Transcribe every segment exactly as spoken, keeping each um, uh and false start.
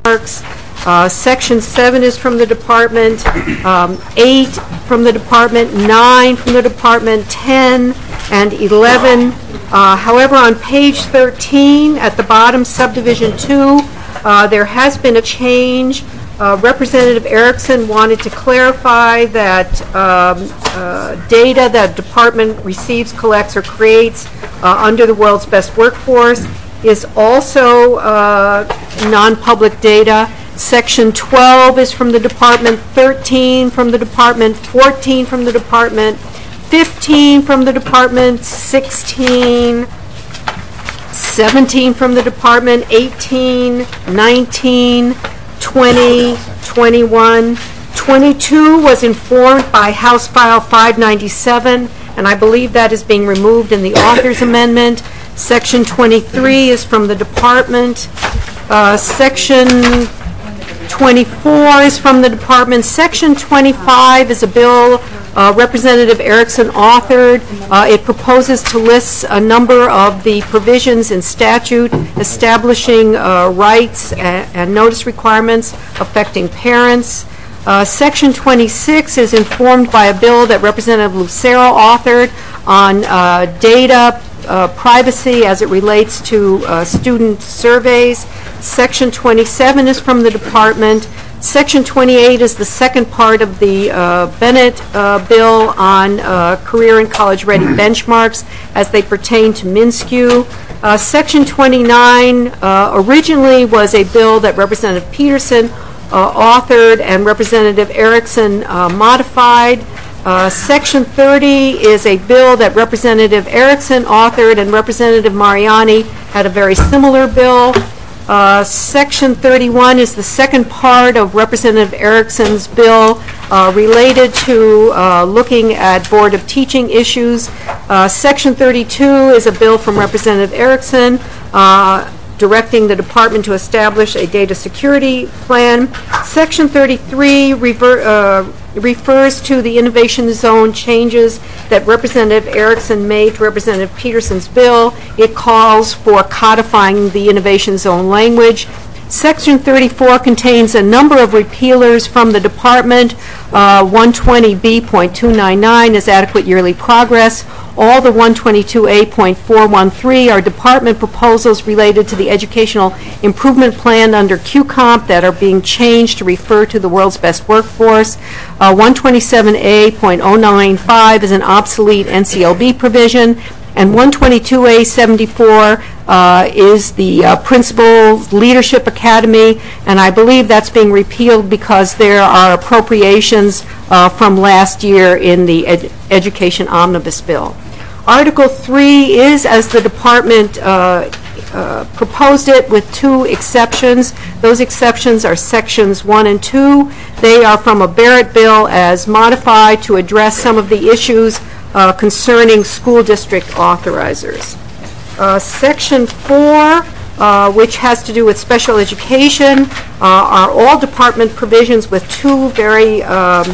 benchmarks. Uh, section seven is from the department, um, eight from the department, nine from the department, ten and eleven. Uh, however, on page thirteen, at the bottom, subdivision two, uh, there has been a change. Uh, Representative Erickson wanted to clarify that um, uh, data that department receives, collects, or creates uh, under the World's Best Workforce is also uh, non-public data. Section twelve is from the department, thirteen from the department, fourteen from the department, fifteen from the department, sixteen, seventeen from the department, eighteen, nineteen, twenty, twenty-one, twenty-two was informed by House File five ninety-seven, and I believe that is being removed in the author's amendment. Section twenty-three is from the department. Uh, section twenty-four is from the department. Section twenty-five is a bill uh, Representative Erickson authored. Uh, it proposes to list a number of the provisions in statute establishing uh, rights and, and notice requirements affecting parents. Uh, Section twenty-six is informed by a bill that Representative Lucero authored on uh, data uh, privacy as it relates to uh, student surveys. Section twenty-seven is from the department. Section twenty-eight is the second part of the uh, Bennett uh, bill on uh, career and college-ready benchmarks as they pertain to MnSCU. Uh, Section twenty-nine uh, originally was a bill that Representative Peterson uh, authored and Representative Erickson uh, modified. Uh, Section thirty is a bill that Representative Erickson authored and Representative Mariani had a very similar bill. Uh, Section thirty-one is the second part of Representative Erickson's bill uh, related to uh, looking at Board of Teaching issues. Uh, Section thirty-two is a bill from Representative Erickson uh, directing the department to establish a data security plan. Section thirty-three rever uh, refers to the innovation zone changes that Representative Erickson made to Representative Peterson's bill. It calls for codifying the innovation zone language. Section thirty-four contains a number of repealers from the department. Uh, one twenty B point two nine nine is adequate yearly progress. All the one twenty-two A point four one three are department proposals related to the educational improvement plan under Q COMP that are being changed to refer to the world's best workforce. Uh, one twenty-seven A point oh nine five is an obsolete N C L B provision, and one twenty-two A seventy-four uh, is the uh, Principal Leadership Academy, and I believe that's being repealed because there are appropriations uh, from last year in the ed Education Omnibus Bill. Article three is as the department uh, uh, proposed it, with two exceptions. Those exceptions are sections one and two. They are from a Barrett bill as modified to address some of the issues uh, concerning school district authorizers. Uh, section four, uh, which has to do with special education, uh, are all department provisions with two very um,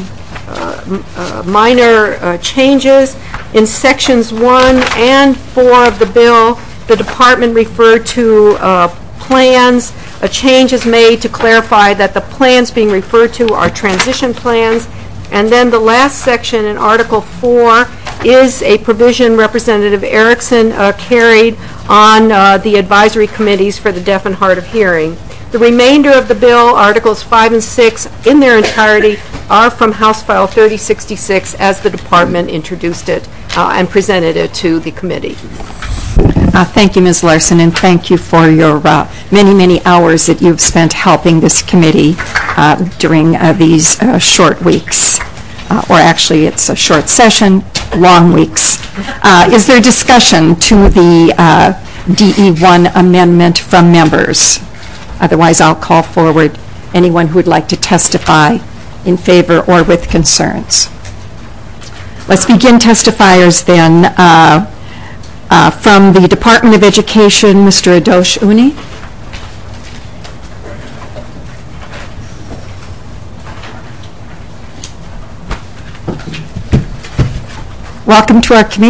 uh, uh, minor uh, changes. In sections one and four of the bill, the department referred to uh, plans. A change is made to clarify that the plans being referred to are transition plans. And then the last section in Article four is a provision Representative Erickson uh, carried on uh, the advisory committees for the deaf and hard of hearing. The remainder of the bill, Articles five and six, in their entirety, are from House File thirty sixty-six as the department introduced it uh, and presented it to the committee. Uh, thank you, Miz Larson, and thank you for your uh, many, many hours that you've spent helping this committee uh, during uh, these uh, short weeks. Uh, or actually, it's a short session, long weeks. Uh, is there discussion to the uh, D E one amendment from members? Otherwise, I'll call forward anyone who would like to testify in favor or with concerns. Let's begin testifiers then. Uh, uh, from the Department of Education, Mister Adosh Uni. Welcome to our committee.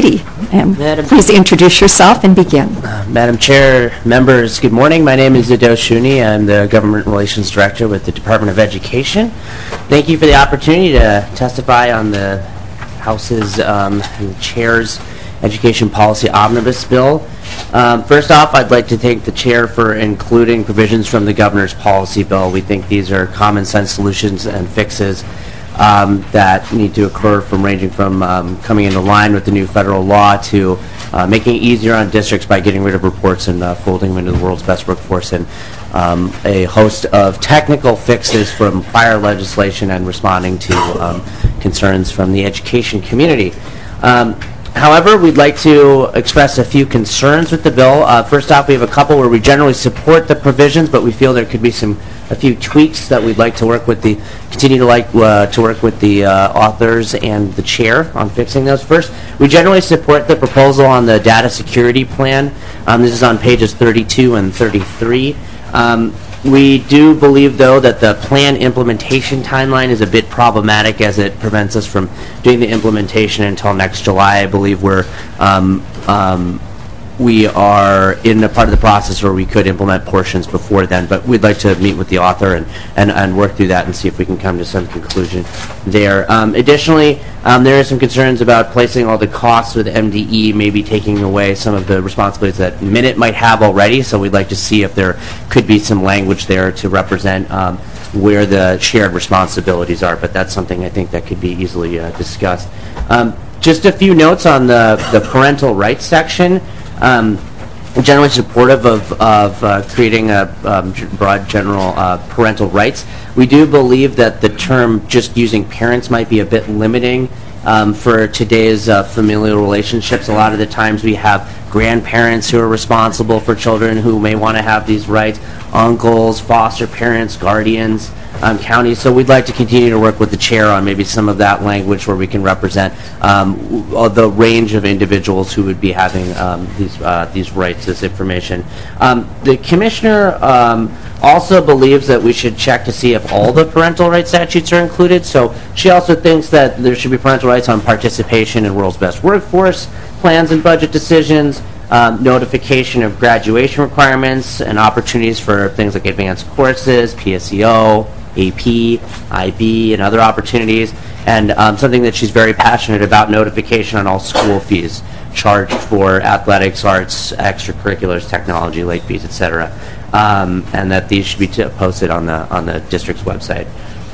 And Madam- please introduce yourself and begin. Uh, Madam Chair, members, good morning. My name is Ado Shuni. I'm the Government Relations Director with the Department of Education. Thank you for the opportunity to testify on the House's um, and the Chair's Education Policy Omnibus Bill. Um, first off, I'd like to thank the Chair for including provisions from the Governor's Policy Bill. We think these are common sense solutions and fixes um, that need to occur, from ranging from um, coming into line with the new federal law to uh, making it easier on districts by getting rid of reports and uh, folding them into the world's best workforce, and um, a host of technical fixes from prior legislation and responding to um, concerns from the education community. Um, However, we'd like to express a few concerns with the bill. Uh, first off, we have a couple where we generally support the provisions, but we feel there could be some a few tweaks that we'd like to work with the continue to like uh, to work with the uh, authors and the chair on fixing those. First, we generally support the proposal on the data security plan. Um, this is on pages thirty-two and thirty-three. Um, We do believe, though, that the plan implementation timeline is a bit problematic, as it prevents us from doing the implementation until next July. I believe we're um, um, we are in a part of the process where we could implement portions before then, but we'd like to meet with the author and, and, and work through that and see if we can come to some conclusion there. Um, additionally, um, there are some concerns about placing all the costs with M D E, maybe taking away some of the responsibilities that Minute might have already, so we'd like to see if there could be some language there to represent um, where the shared responsibilities are, but that's something I think that could be easily uh, discussed. Um, just a few notes on the, the parental rights section. Um, generally supportive of, of uh, creating a um, broad general uh, parental rights. We do believe that the term just using parents might be a bit limiting um, for today's uh, familial relationships. A lot of the times we have grandparents who are responsible for children who may want to have these rights, uncles, foster parents, guardians, um, counties. So we'd like to continue to work with the chair on maybe some of that language where we can represent um, w- the range of individuals who would be having um, these uh, these rights, this information. Um, the commissioner um, also believes that we should check to see if all the parental rights statutes are included. So she also thinks that there should be parental rights on participation in world's best workforce, plans and budget decisions, um, notification of graduation requirements, and opportunities for things like advanced courses, P S E O, A P, I B, and other opportunities, and um, something that she's very passionate about, notification on all school fees charged for athletics, arts, extracurriculars, technology, late fees, et cetera, um, and that these should be t- posted on the on the district's website.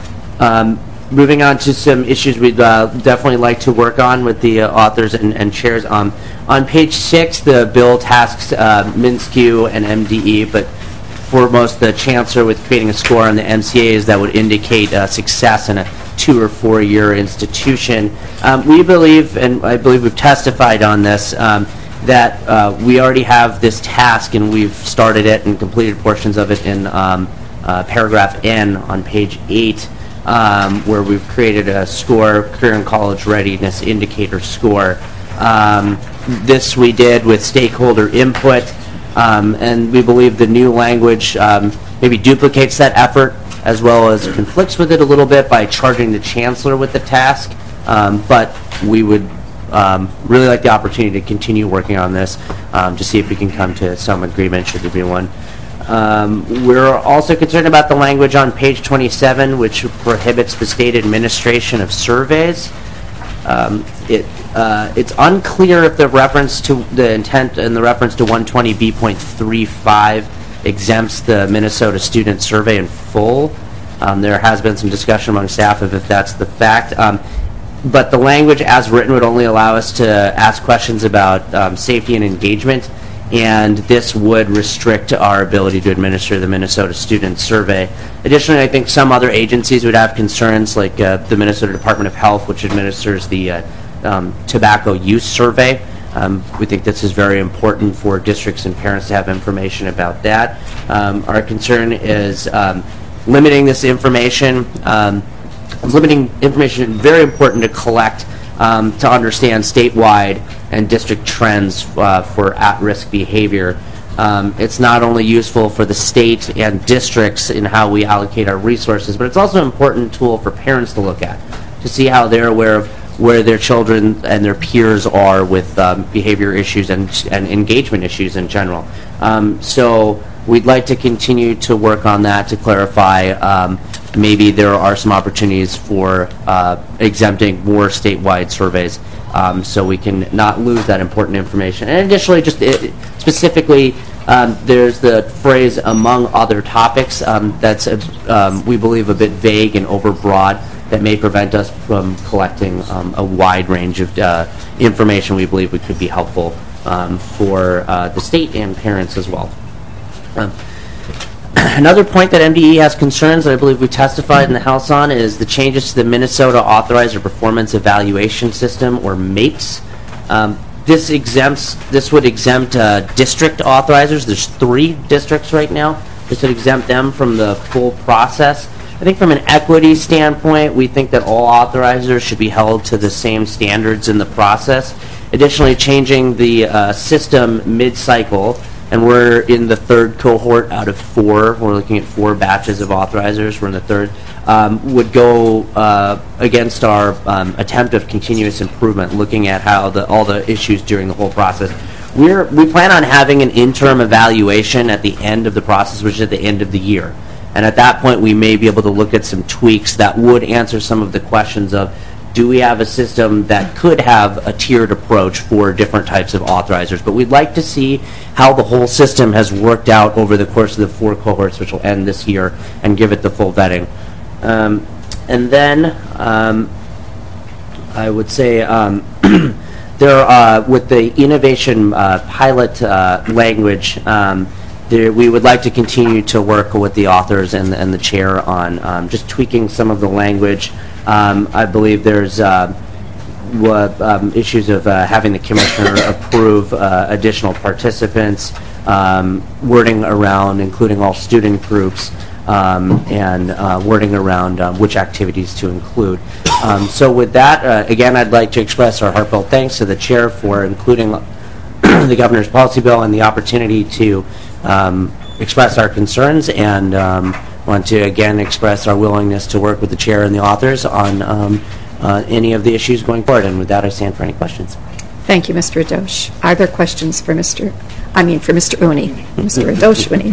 Um, moving on to some issues we'd uh, definitely like to work on with the uh, authors and, and chairs. Um, on page six, the bill tasks uh, MnSCU and M D E, but foremost the chancellor with creating a score on the M C As that would indicate uh, success in a two or four year institution. Um, we believe, and I believe we've testified on this, um, that uh, we already have this task and we've started it and completed portions of it in um, uh, paragraph N on page eight, um, where we've created a score, career and college readiness indicator score. Um, this we did with stakeholder input. Um, and we believe the new language um, maybe duplicates that effort as well as conflicts with it a little bit by charging the chancellor with the task. Um, but we would um, really like the opportunity to continue working on this um, to see if we can come to some agreement, should there be one. Um, we're also concerned about the language on page twenty-seven, which prohibits the state administration of surveys. Um, it uh, it's unclear if the reference to the intent and the reference to one twenty B point three five exempts the Minnesota Student Survey in full. Um, there has been some discussion among staff of if that's the fact. Um, but the language as written would only allow us to ask questions about um, safety and engagement, and this would restrict our ability to administer the Minnesota Student Survey. Additionally, I think some other agencies would have concerns, like uh, the Minnesota Department of Health, which administers the uh, um, Tobacco Use Survey. Um, we think this is very important for districts and parents to have information about that. Um, our concern is um, limiting this information, um, limiting information very important to collect um, to understand statewide and district trends uh, for at-risk behavior. Um, it's not only useful for the state and districts in how we allocate our resources, but it's also an important tool for parents to look at, to see how they're aware of where their children and their peers are with um, behavior issues and, and engagement issues in general. Um, so we'd like to continue to work on that to clarify um, maybe there are some opportunities for uh, exempting more statewide surveys um, so we can not lose that important information. And additionally, just it, specifically, um, there's the phrase among other topics um, that's, um, we believe, a bit vague and overbroad that may prevent us from collecting um, a wide range of uh, information we believe we could be helpful um, for uh, the state and parents as well. Um, Another point that M D E has concerns that I believe we testified in the House on is the changes to the Minnesota Authorizer Performance Evaluation System, or MAPES. Um, this exempts, this would exempt uh, district authorizers. There's three districts right now. This would exempt them from the full process. I think from an equity standpoint, we think that all authorizers should be held to the same standards in the process. Additionally, changing the uh, system mid-cycle, and we're in the third cohort out of four. We're looking at four batches of authorizers. We're in the third. Um, would go uh, against our um, attempt of continuous improvement, looking at how the, all the issues during the whole process. We're, we plan on having an interim evaluation at the end of the process, which is at the end of the year. And at that point, we may be able to look at some tweaks that would answer some of the questions of, do we have a system that could have a tiered approach for different types of authorizers? But we'd like to see how the whole system has worked out over the course of the four cohorts, which will end this year, and give it the full vetting. Um, and then um, I would say um, there are, uh, with the innovation uh, pilot uh, language, um, there, we would like to continue to work with the authors and, and the chair on um, just tweaking some of the language. Um, I believe there's uh, what, um, issues of uh, having the commissioner approve uh, additional participants, um, wording around including all student groups, um, and uh, wording around uh, which activities to include. Um, so with that, uh, again, I'd like to express our heartfelt thanks to the chair for including the governor's policy bill and the opportunity to um, express our concerns, and um, want to again express our willingness to work with the chair and the authors on um, uh, any of the issues going forward. And with that, I stand for any questions. Thank you, Mister Adosh. Are there questions for Mister I mean, for Mister Uni? Mister Adosh Uni.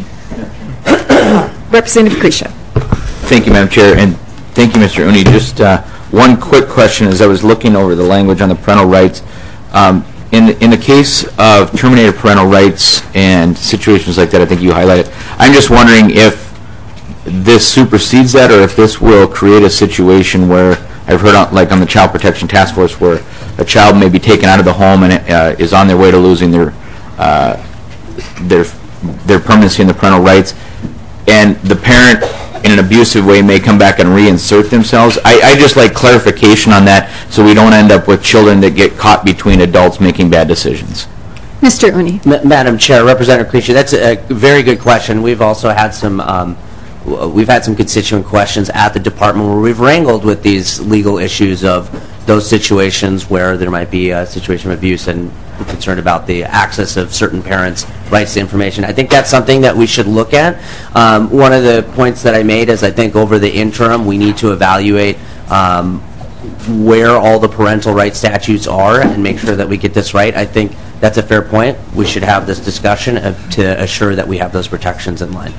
Representative Krisha. Thank you, Madam Chair, and thank you, Mister Uni. Just uh, one quick question as I was looking over the language on the parental rights. Um, in, in the case of terminated parental rights and situations like that, I think you highlighted, I'm just wondering if this supersedes that, or if this will create a situation where I've heard on, like on the Child Protection Task Force, where a child may be taken out of the home and uh, is on their way to losing their uh, their their permanency in the parental rights, and the parent in an abusive way may come back and reinsert themselves. I, I just like clarification on that, so we don't end up with children that get caught between adults making bad decisions. Mister Uni. M Madam Chair, Representative Krisha, that's a, a very good question. We've also had some um, we've had some constituent questions at the department where we've wrangled with these legal issues of those situations where there might be a situation of abuse, and we're concerned about the access of certain parents' rights to information. I think that's something that we should look at. Um, one of the points that I made is I think over the interim we need to evaluate um, where all the parental rights statutes are and make sure that we get this right. I think that's a fair point. We should have this discussion of, to assure that we have those protections in line.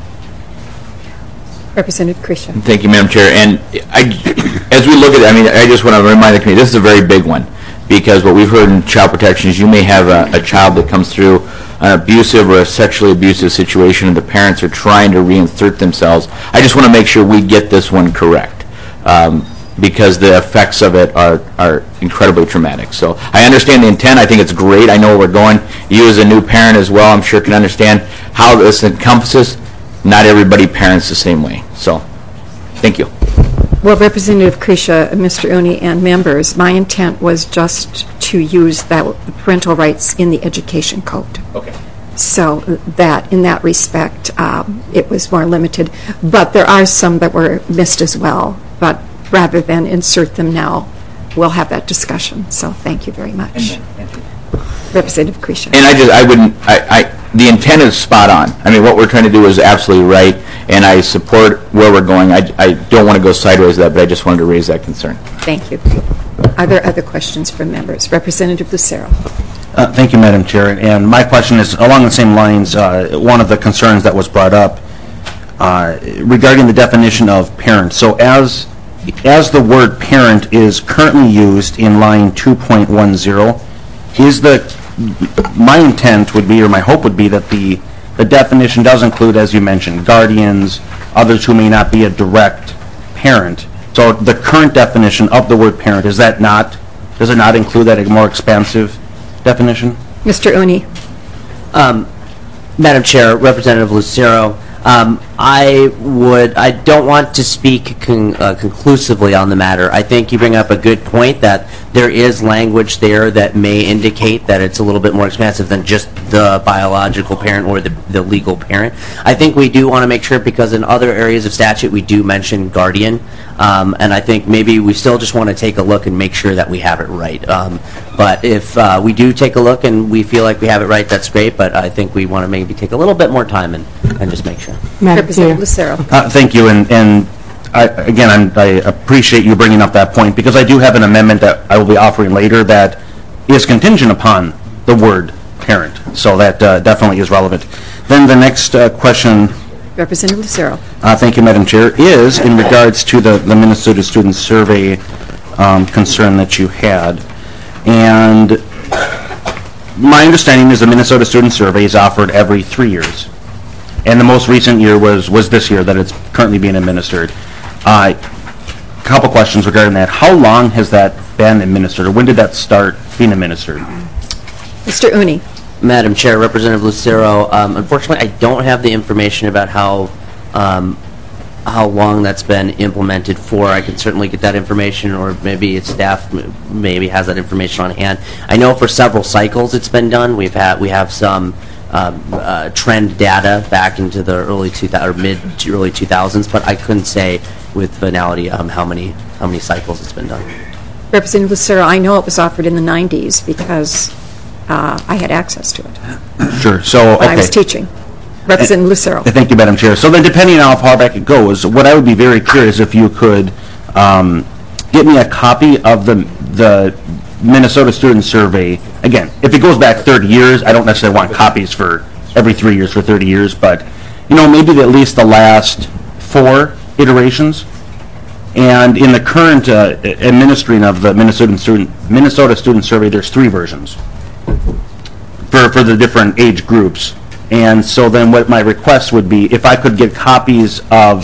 Representative Krisha. Thank you, Madam Chair. And I, as we look at it, I mean, I just want to remind the committee, this is a very big one, because what we've heard in child protection is you may have a, a child that comes through an abusive or a sexually abusive situation, and the parents are trying to reinsert themselves. I just want to make sure we get this one correct, um, because the effects of it are, are incredibly traumatic. So I understand the intent. I think it's great. I know where we're going. You as a new parent as well, I'm sure, can understand how this encompasses. Not everybody parents the same way. So, thank you. Well, Representative Krisha, Mister Uni, and members, my intent was just to use that parental rights in the education code. Okay. So that, in that respect, um, it was more limited. But there are some that were missed as well. But rather than insert them now, we'll have that discussion. So thank you very much. Thank you. Representative Krisha. And I just, I wouldn't, I, I, the intent is spot on. I mean, what we're trying to do is absolutely right, and I support where we're going. I, I don't want to go sideways with that, but I just wanted to raise that concern. Thank you. Are there other questions from members? Representative Lucero. Uh, Thank you, Madam Chair. And my question is along the same lines. Uh, one of the concerns that was brought up uh, regarding the definition of parent. So as as the word parent is currently used in line two point one zero, is the my intent would be, or my hope would be, that the the definition does include, as you mentioned, guardians, others who may not be a direct parent. So the current definition of the word parent, is that not, does it not include that a more expansive definition? Mister Uni. Um, Madam Chair, Representative Lucero, um, I would, I don't want to speak con uh, conclusively on the matter. I think you bring up a good point that there is language there that may indicate that it's a little bit more expansive than just the biological parent or the, the legal parent. I think we do want to make sure, because in other areas of statute we do mention guardian, um, and I think maybe we still just want to take a look and make sure that we have it right. Um, but if uh, we do take a look and we feel like we have it right, that's great, but I think we want to maybe take a little bit more time and, and just make sure. Representative Lucero. Uh, thank you, and, and I, again, I'm, I appreciate you bringing up that point, because I do have an amendment that I will be offering later that is contingent upon the word parent, so that uh, definitely is relevant. Then the next uh, question, Representative Lucero. uh, thank you, Madam Chair, is in regards to the, the Minnesota Student Survey um, concern that you had. And my understanding is the Minnesota Student Survey is offered every three years. And the most recent year was, was this year that it's currently being administered. A uh, couple questions regarding that. How long has that been administered, or when did that start being administered? Mister Uni. Madam Chair, Representative Lucero, um, unfortunately I don't have the information about how um, how long that's been implemented for. I can certainly get that information, or maybe its staff m maybe has that information on hand. I know for several cycles it's been done. We've had we have some um, uh, trend data back into the early two thousand or mid to early two thousands, but I couldn't say with finality um, how many how many cycles it's been done. Representative Lucero, I know it was offered in the nineties because uh, I had access to it Sure. So, when okay. I was teaching. Representative Lucero. Thank you, Madam Chair. So then, depending on how far back it goes, what I would be very curious if you could um, get me a copy of the the Minnesota Student Survey. Again, if it goes back thirty years, I don't necessarily want copies for every three years for thirty years, but you know, maybe at least the last four iterations. And in the current uh, administering of the Minnesota Student Minnesota Student Survey, there's three versions for for the different age groups. And so then what my request would be, if I could get copies of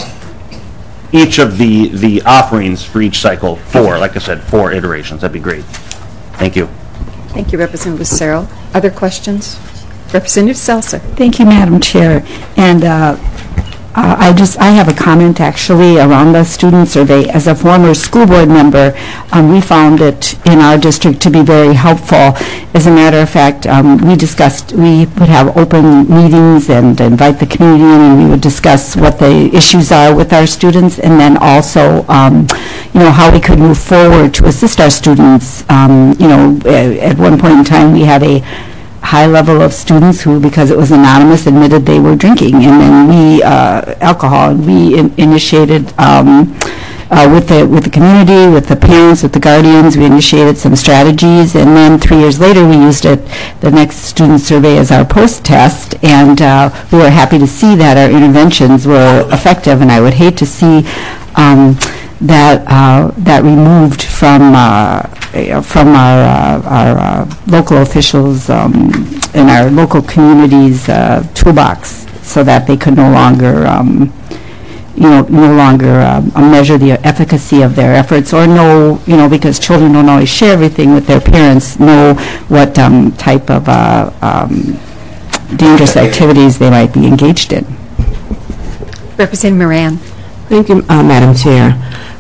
each of the, the offerings for each cycle, four, like I said, four iterations, that'd be great. Thank you. Thank you, Representative Lucero. Other questions? Representative Seltzer. Thank you, Madam Chair. And uh, uh, I just, I have a comment actually around the student survey. As a former school board member, um, we found it in our district to be very helpful. As a matter of fact, um, we discussed, we would have open meetings and invite the community in, and we would discuss what the issues are with our students, and then also, um, you know, how we could move forward to assist our students. Um, you know, at one point in time, we had a high level of students who, because it was anonymous, admitted they were drinking, and then we, uh, alcohol, and we in initiated, um, uh, with the with the community, with the parents, with the guardians, we initiated some strategies, and then three years later we used it, the next student survey, as our post-test, and uh, we were happy to see that our interventions were effective, and I would hate to see um, that uh, that removed from uh, from our uh, our uh, local officials um, in our local communities' uh, toolbox, so that they could no longer um, you know no longer um, measure the efficacy of their efforts, or know, you know because children don't always share everything with their parents, know what um, type of uh, um, dangerous activities they might be engaged in. Representative Moran. Thank you, uh, Madam Chair.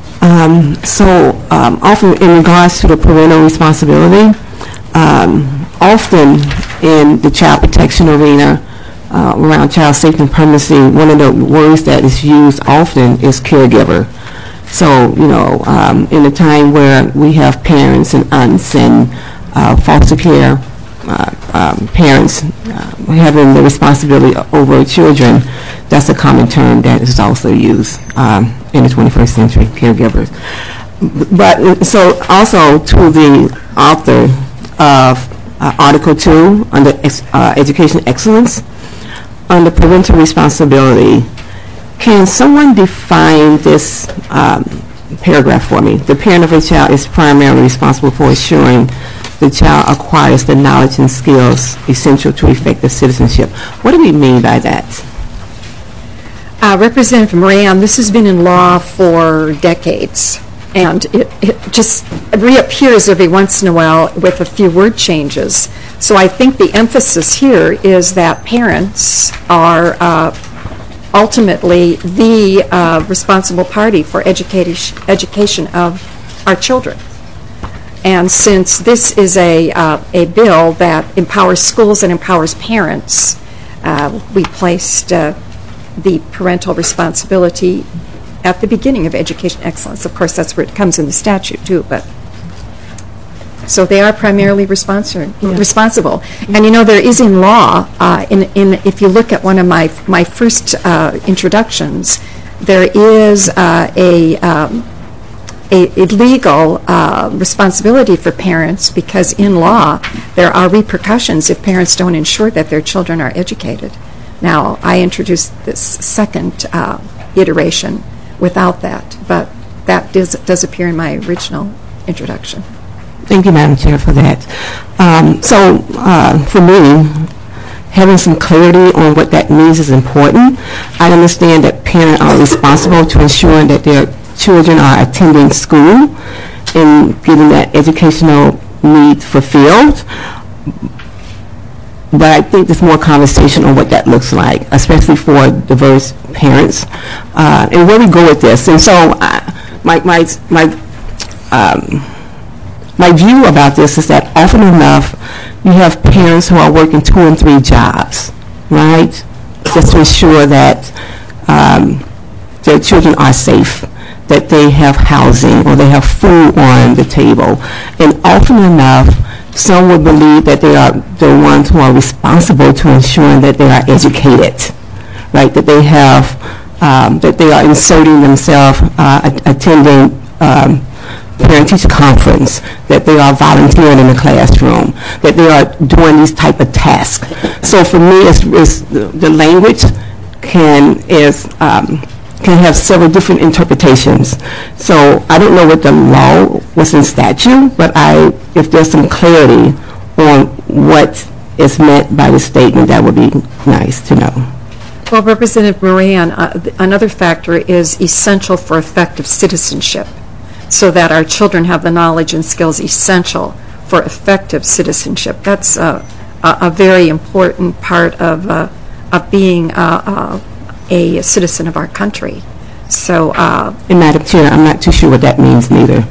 Um, so, um, often in regards to the parental responsibility, um, often in the child protection arena, uh, around child safety and permanency, one of the words that is used often is caregiver. So, you know, um, in a time where we have parents and aunts and uh, foster care uh, um, parents uh, having the responsibility over children, that's a common term that is also used um, in the twenty-first century, caregivers. But, so also to the author of uh, Article two, under ex- uh, Education Excellence, under parental responsibility, can someone define this um, paragraph for me? The parent of a child is primarily responsible for ensuring the child acquires the knowledge and skills essential to effective citizenship. What do we mean by that? Uh, Representative Moran, this has been in law for decades, and it, it just reappears every once in a while with a few word changes. So I think the emphasis here is that parents are uh, ultimately the uh, responsible party for education education of our children. And since this is a uh, a bill that empowers schools and empowers parents, uh, we placed uh, the parental responsibility at the beginning of education excellence. Of course, that's where it comes in the statute too. But so they are primarily responsi- yeah. responsible. And you know, there is in law. Uh, in in if you look at one of my my first uh, introductions, there is uh, a um, A, a legal uh, responsibility for parents, because in law there are repercussions if parents don't ensure that their children are educated. Now, I introduced this second uh, iteration without that, but that does, does appear in my original introduction. Thank you, Madam Chair, for that. Um, so, uh, for me, having some clarity on what that means is important. I understand that parents are responsible to ensure that their children are attending school and getting that educational need fulfilled. But I think there's more conversation on what that looks like, especially for diverse parents, uh, and where we go with this. And so uh, my my my um, my view about this is that often enough you have parents who are working two and three jobs, right, just to ensure that um, their children are safe, that they have housing or they have food on the table. And often enough, some would believe that they are the ones who are responsible to ensuring that they are educated, right? That they have, um, that they are inserting themselves, uh, a- attending um, parent-teacher conference, that they are volunteering in the classroom, that they are doing these type of tasks. So for me, it's, it's the, the language can is um, can have several different interpretations. So I don't know what the law was in statute, but I, if there's some clarity on what is meant by the statement, that would be nice to know. Well, Representative Moran, uh, th- another factor is essential for effective citizenship, so that our children have the knowledge and skills essential for effective citizenship. That's uh, a, a very important part of, uh, of being uh, uh, a citizen of our country. So, uh, And Madam Chair, I'm not too sure what that means neither.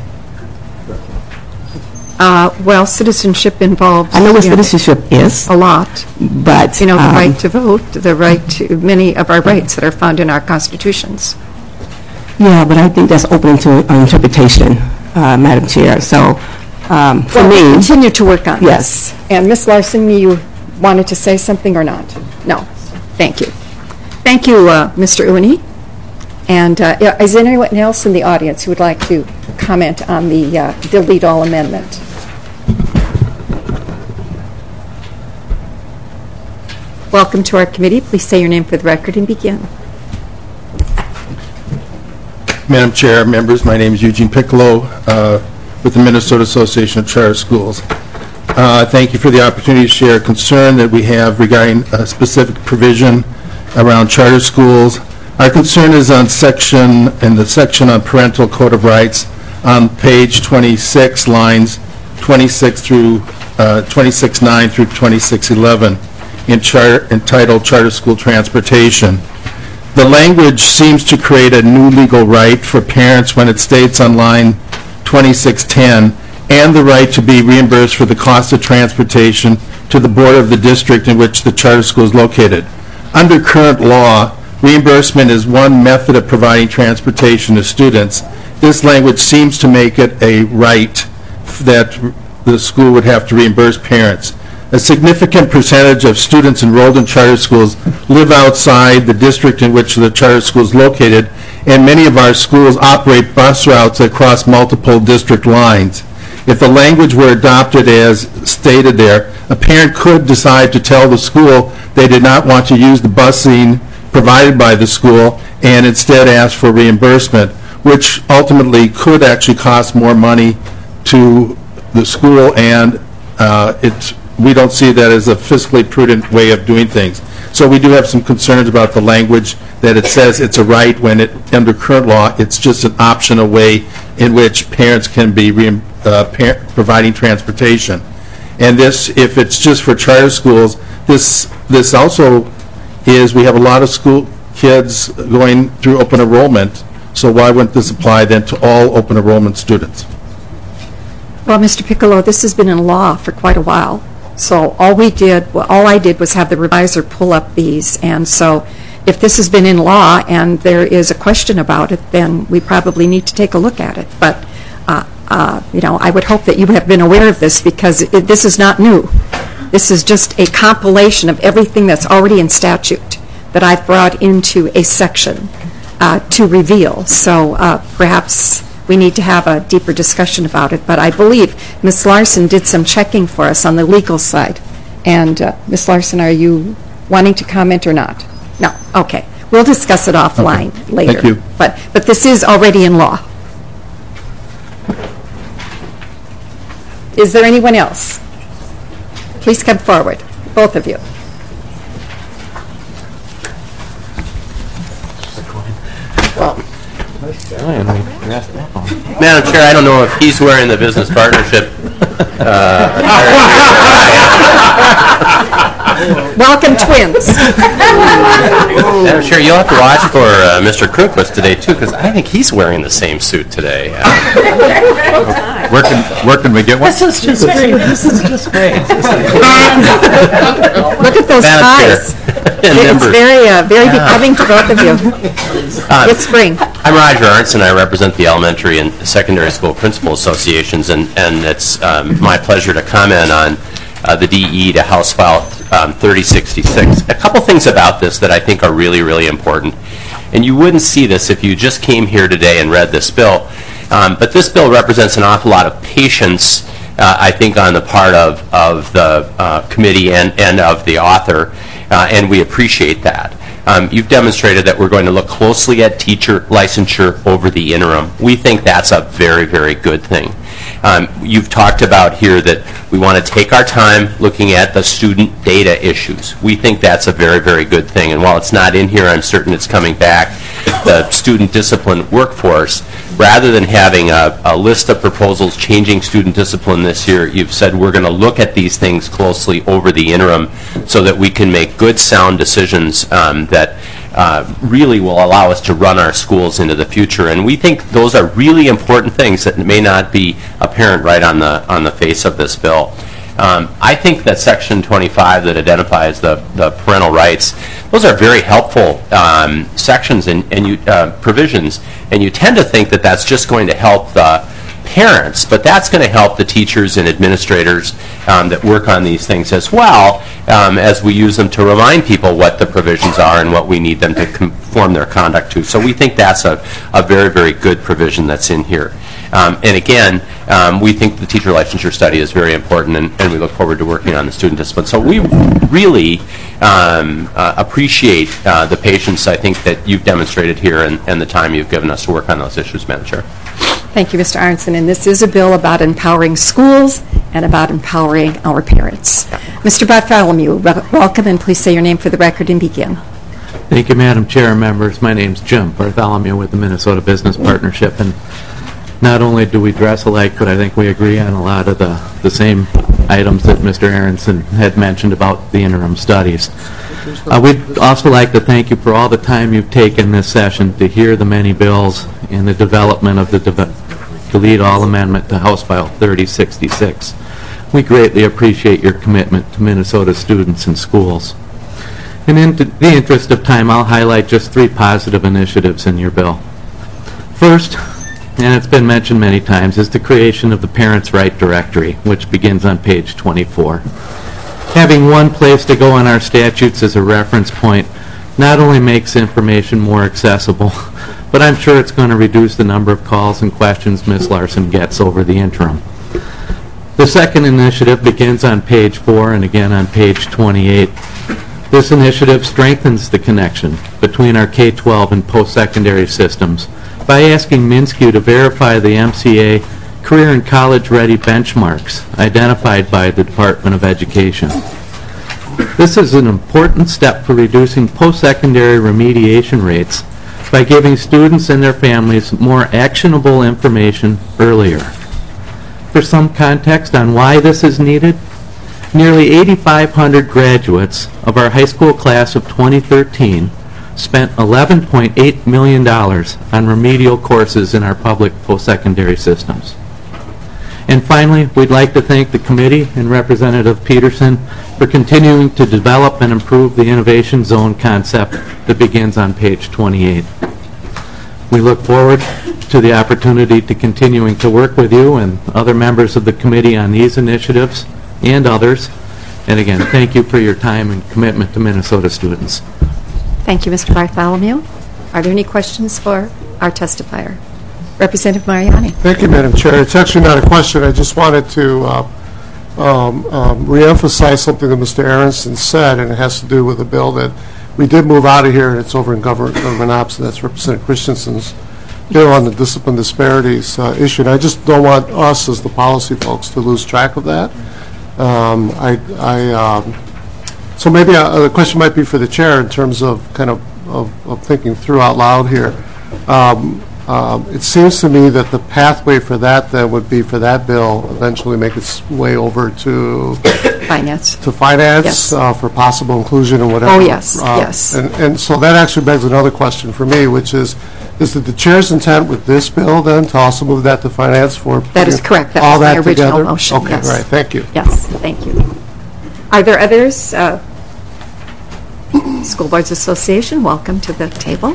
uh, well, citizenship involves I know what you know, citizenship is, a lot. but You know, the um, right to vote, the right to many of our rights that are found in our constitutions. yeah, but I think that's open to uh, interpretation, uh, Madam Chair. So, um, for Well, we'll me, continue to work on yes. this. And Miz Larson, you wanted to say something or not? No. Thank you. Thank you, uh, Mister Uni. And uh, yeah, is there anyone else in the audience who would like to comment on the uh, delete all amendment? Welcome to our committee. Please say your name for the record and begin. Madam Chair, members, my name is Eugene Piccolo uh, with the Minnesota Association of Charter Schools. Uh, Thank you for the opportunity to share a concern that we have regarding a specific provision around charter schools. Our concern is on section, in the section on parental code of rights on page twenty-six, lines twenty-six through, uh, twenty-six nine through twenty-six eleven, in char- entitled Charter School Transportation. The language seems to create a new legal right for parents when it states on line twenty-six ten, and the right to be reimbursed for the cost of transportation to the board of the district in which the charter school is located. Under current law, reimbursement is one method of providing transportation to students. This language seems to make it a right that the school would have to reimburse parents. A significant percentage of students enrolled in charter schools live outside the district in which the charter school is located, and many of our schools operate bus routes that cross multiple district lines. If the language were adopted as stated there, a parent could decide to tell the school they did not want to use the busing provided by the school and instead ask for reimbursement, which ultimately could actually cost more money to the school, and uh, it's, we don't see that as a fiscally prudent way of doing things. So we do have some concerns about the language that it says it's a right when it, under current law, it's just an optional way in which parents can be reim- uh, par- providing transportation. And this, if it's just for charter schools, this this also is, we have a lot of school kids going through open enrollment, so why wouldn't this apply then to all open enrollment students? Well, Mister Piccolo, this has been in law for quite a while. So all we did, well, all I did was have the revisor pull up these, and so if this has been in law and there is a question about it, then we probably need to take a look at it. But, uh, uh, you know, I would hope that you have been aware of this, because it, this is not new. This is just a compilation of everything that's already in statute that I've brought into a section uh, to reveal. So uh, perhaps we need to have a deeper discussion about it. But I believe Miz Larson did some checking for us on the legal side. And uh, Miz Larson, are you wanting to comment or not? No. Okay. We'll discuss it offline Okay. later. Thank you. But, but this is already in law. Is there anyone else? Please come forward, both of you. Madam Chair, I don't know if he's wearing the business partnership. Uh, Welcome, twins. Madam Chair, you'll have to watch for uh, Mister Krukowitz today, too, because I think he's wearing the same suit today. Uh, Where can, where can we get one? This is just great. This is just great. Look at those Madam Chair, ties. and It's members. very, uh, very Yeah. becoming to both of you. Uh, Good spring. I'm Roger Arntzen. I represent the elementary and secondary school principal associations, and, and it's um, my pleasure to comment on uh, the D E to House File um, thirty sixty-six. A couple things about this that I think are really, really important. And you wouldn't see this if you just came here today and read this bill. Um, but this bill represents an awful lot of patience, uh, I think, on the part of, of the uh, committee and, and of the author, uh, and we appreciate that. Um, you've demonstrated that we're going to look closely at teacher licensure over the interim. We think that's a very, very good thing. Um, you've talked about here that we want to take our time looking at the student data issues. We think that's a very, very good thing. And while it's not in here, I'm certain it's coming back. The student discipline workforce, rather than having a, a list of proposals changing student discipline this year, you've said we're going to look at these things closely over the interim so that we can make good, sound decisions um, that Uh, really will allow us to run our schools into the future. And we think those are really important things that may not be apparent right on the on the face of this bill. Um, I think that Section twenty-five that identifies the, the parental rights, those are very helpful um, sections and, and you, uh, provisions, and you tend to think that that's just going to help the parents, but that's going to help the teachers and administrators um, that work on these things as well, um, as we use them to remind people what the provisions are and what we need them to conform their conduct to. So we think that's a, a very, very good provision that's in here. Um, and again, um, we think the teacher licensure study is very important, and, and we look forward to working on the student discipline. So we really um, uh, appreciate uh, the patience, I think, that you've demonstrated here and, and the time you've given us to work on those issues, Madam Chair. Thank you, Mister Arntzen. And this is a bill about empowering schools and about empowering our parents. Mister Bartholomew, wel- welcome, and please say your name for the record and begin. Thank you, Madam Chair and members. My name's Jim Bartholomew with the Minnesota Business Partnership, and not only do we dress alike, but I think we agree on a lot of the, the same items that Mister Aronson had mentioned about the interim studies. Uh, we'd also like to thank you for all the time you've taken this session to hear the many bills and the development of the de- delete all amendment to House File thirty sixty-six. We greatly appreciate your commitment to Minnesota students and schools. And in the interest of time, I'll highlight just three positive initiatives in your bill. First, and it's been mentioned many times, is the creation of the Parents' Right Directory, which begins on page twenty-four. Having one place to go in our statutes as a reference point not only makes information more accessible, but I'm sure it's going to reduce the number of calls and questions Miz Larson gets over the interim. The second initiative begins on page four and again on page twenty-eight. This initiative strengthens the connection between our K twelve and post-secondary systems by asking MnSCU to verify the M C A career and college-ready benchmarks identified by the Department of Education. This is an important step for reducing post-secondary remediation rates by giving students and their families more actionable information earlier. For some context on why this is needed, nearly eighty-five hundred graduates of our high school class of twenty thirteen spent eleven point eight million dollars on remedial courses in our public post-secondary systems. And finally, we'd like to thank the committee and Representative Peterson for continuing to develop and improve the Innovation Zone concept that begins on page twenty-eight. We look forward to the opportunity to continuing to work with you and other members of the committee on these initiatives and others. And again, thank you for your time and commitment to Minnesota students. Thank you, Mister Bartholomew. Are there any questions for our testifier? Representative Mariani. Thank you, Madam Chair. It's actually not a question. I just wanted to uh, um, um, reemphasize something that Mister Aronson said, and it has to do with a bill that we did move out of here, and it's over in government, government ops, and that's Representative Christensen's bill on the discipline disparities uh, issue. And I just don't want us as the policy folks to lose track of that. Um, I, I, um, so maybe uh, the question might be for the chair in terms of kind of, of, of thinking through out loud here. Um, um, it seems to me that the pathway for that then would be for that bill eventually make its way over to Finance. to finance Yes. uh, for possible inclusion and whatever. Oh, yes, Uh, yes. And, and so that actually begs another question for me, which is, is it the chair's intent with this bill then to also move that to finance for That is correct. That all was my that original together? motion, Okay, yes. right. Thank you. Yes, thank you. Are there others? Uh, School Boards Association, welcome to the table.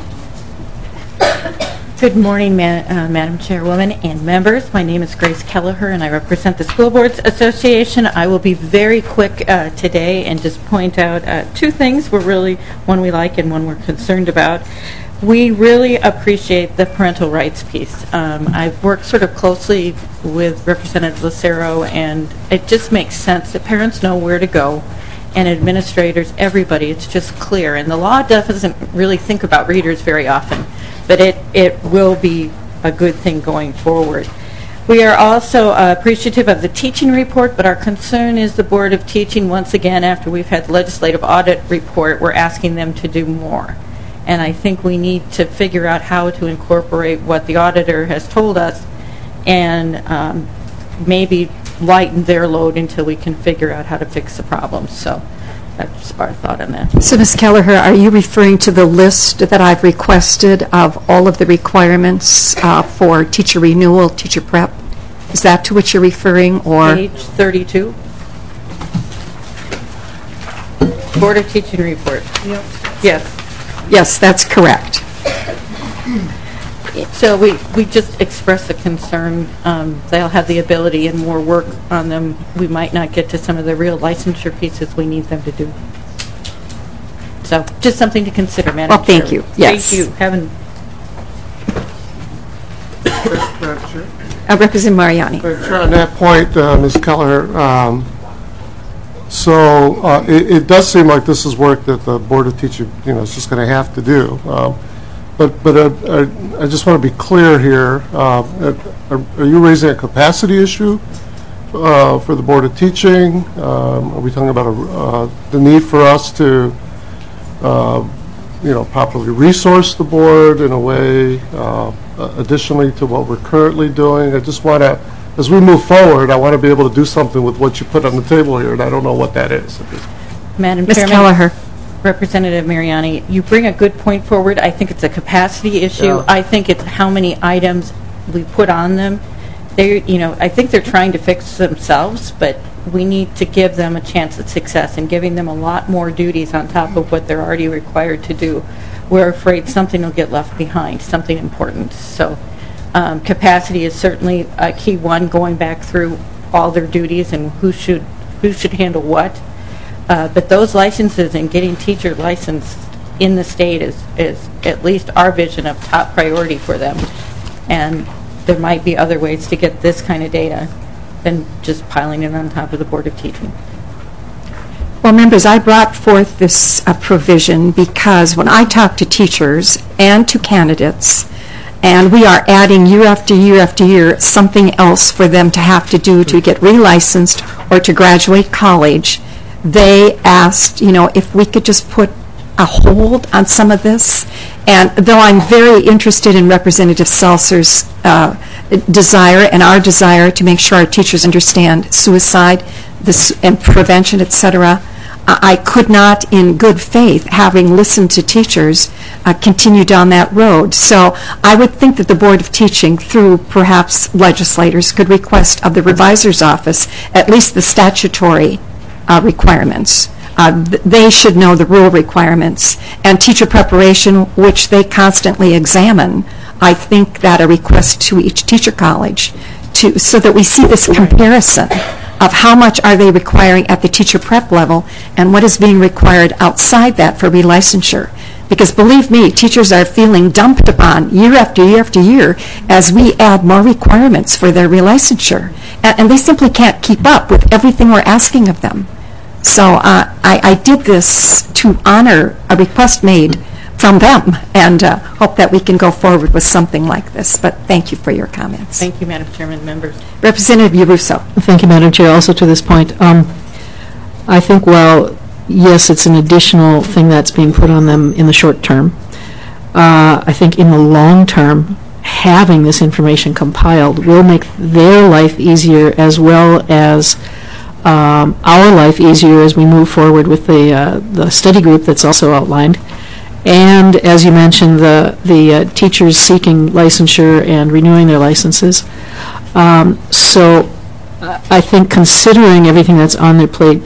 Good morning, Ma uh, Madam Chairwoman and members. My name is Grace Kelleher, and I represent the School Boards Association. I will be very quick uh, today and just point out uh, two things. We're really, one we like and one we're concerned about. We really appreciate the parental rights piece. Um, I've worked sort of closely with Representative Lucero, and it just makes sense that parents know where to go, and administrators, everybody, it's just clear. And the law doesn't really think about readers very often, but it, it will be a good thing going forward. We are also uh, appreciative of the teaching report, but our concern is the Board of Teaching, once again, after we've had the legislative audit report, we're asking them to do more. And I think we need to figure out how to incorporate what the auditor has told us and um, maybe lighten their load until we can figure out how to fix the problems. So that's our thought on that. So, Miz Kelleher, are you referring to the list that I've requested of all of the requirements uh, for teacher renewal, teacher prep? Is that to which you're referring, or? Page thirty-two. Board of Teaching report. Yep. Yes. Yes, that's correct. So we, we just express a concern. Um, they'll have the ability and more work on them. We might not get to some of the real licensure pieces we need them to do. So just something to consider, Madam Well, thank Chair. you. Yes. Thank you. Having Uh, Representative Mariani. Sure, on that point, uh, Miz Kelleher, um, so uh, it, it does seem like this is work that the Board of Teachers, you know, is just going to have to do. Um, but but uh, uh, I just want to be clear here. Uh, are, are you raising a capacity issue uh, for the Board of Teaching? Um, are we talking about a, uh, the need for us to, uh, you know, properly resource the board in a way, uh, additionally to what we're currently doing? I just want to, as we move forward, I want to be able to do something with what you put on the table here, and I don't know what that is. Madam Miz Chairman. Kelleher. Representative Mariani, you bring a good point forward. I think it's a capacity issue. Yeah. I think it's how many items we put on them. They, you know, I think they're trying to fix themselves, but we need to give them a chance at success, and giving them a lot more duties on top of what they're already required to do. We're afraid something will get left behind, something important. So um, capacity is certainly a key one, going back through all their duties and who should who should handle what. Uh, But those licenses and getting teacher licensed in the state is, is at least our vision of top priority for them. And there might be other ways to get this kind of data than just piling it on top of the Board of Teaching. Well, members, I brought forth this uh, provision because when I talk to teachers and to candidates, and we are adding year after year after year something else for them to have to do to get relicensed or to graduate college, they asked, you know, if we could just put a hold on some of this. And though I'm very interested in Representative Seltzer's uh, desire and our desire to make sure our teachers understand suicide this, and prevention, et cetera, I could not, in good faith, having listened to teachers, uh, continue down that road. So I would think that the Board of Teaching, through perhaps legislators, could request of the revisor's office at least the statutory uh, requirements. Uh, th- they should know the rule requirements. And teacher preparation, which they constantly examine, I think that a request to each teacher college to so that we see this comparison of how much are they requiring at the teacher prep level and what is being required outside that for relicensure. Because believe me, teachers are feeling dumped upon year after year after year as we add more requirements for their relicensure. And, and they simply can't keep up with everything we're asking of them. So uh, I, I did this to honor a request made from them and uh, hope that we can go forward with something like this. But thank you for your comments. Thank you, Madam Chairman, members. Representative Yaruso. Thank you, Madam Chair. Also to this point, um, I think while, yes, it's an additional thing that's being put on them in the short term, uh, I think in the long term, having this information compiled will make their life easier as well as um, our life easier as we move forward with the, uh, the study group that's also outlined. And as you mentioned, the, the uh, teachers seeking licensure and renewing their licenses. Um, so uh, I think considering everything that's on their plate,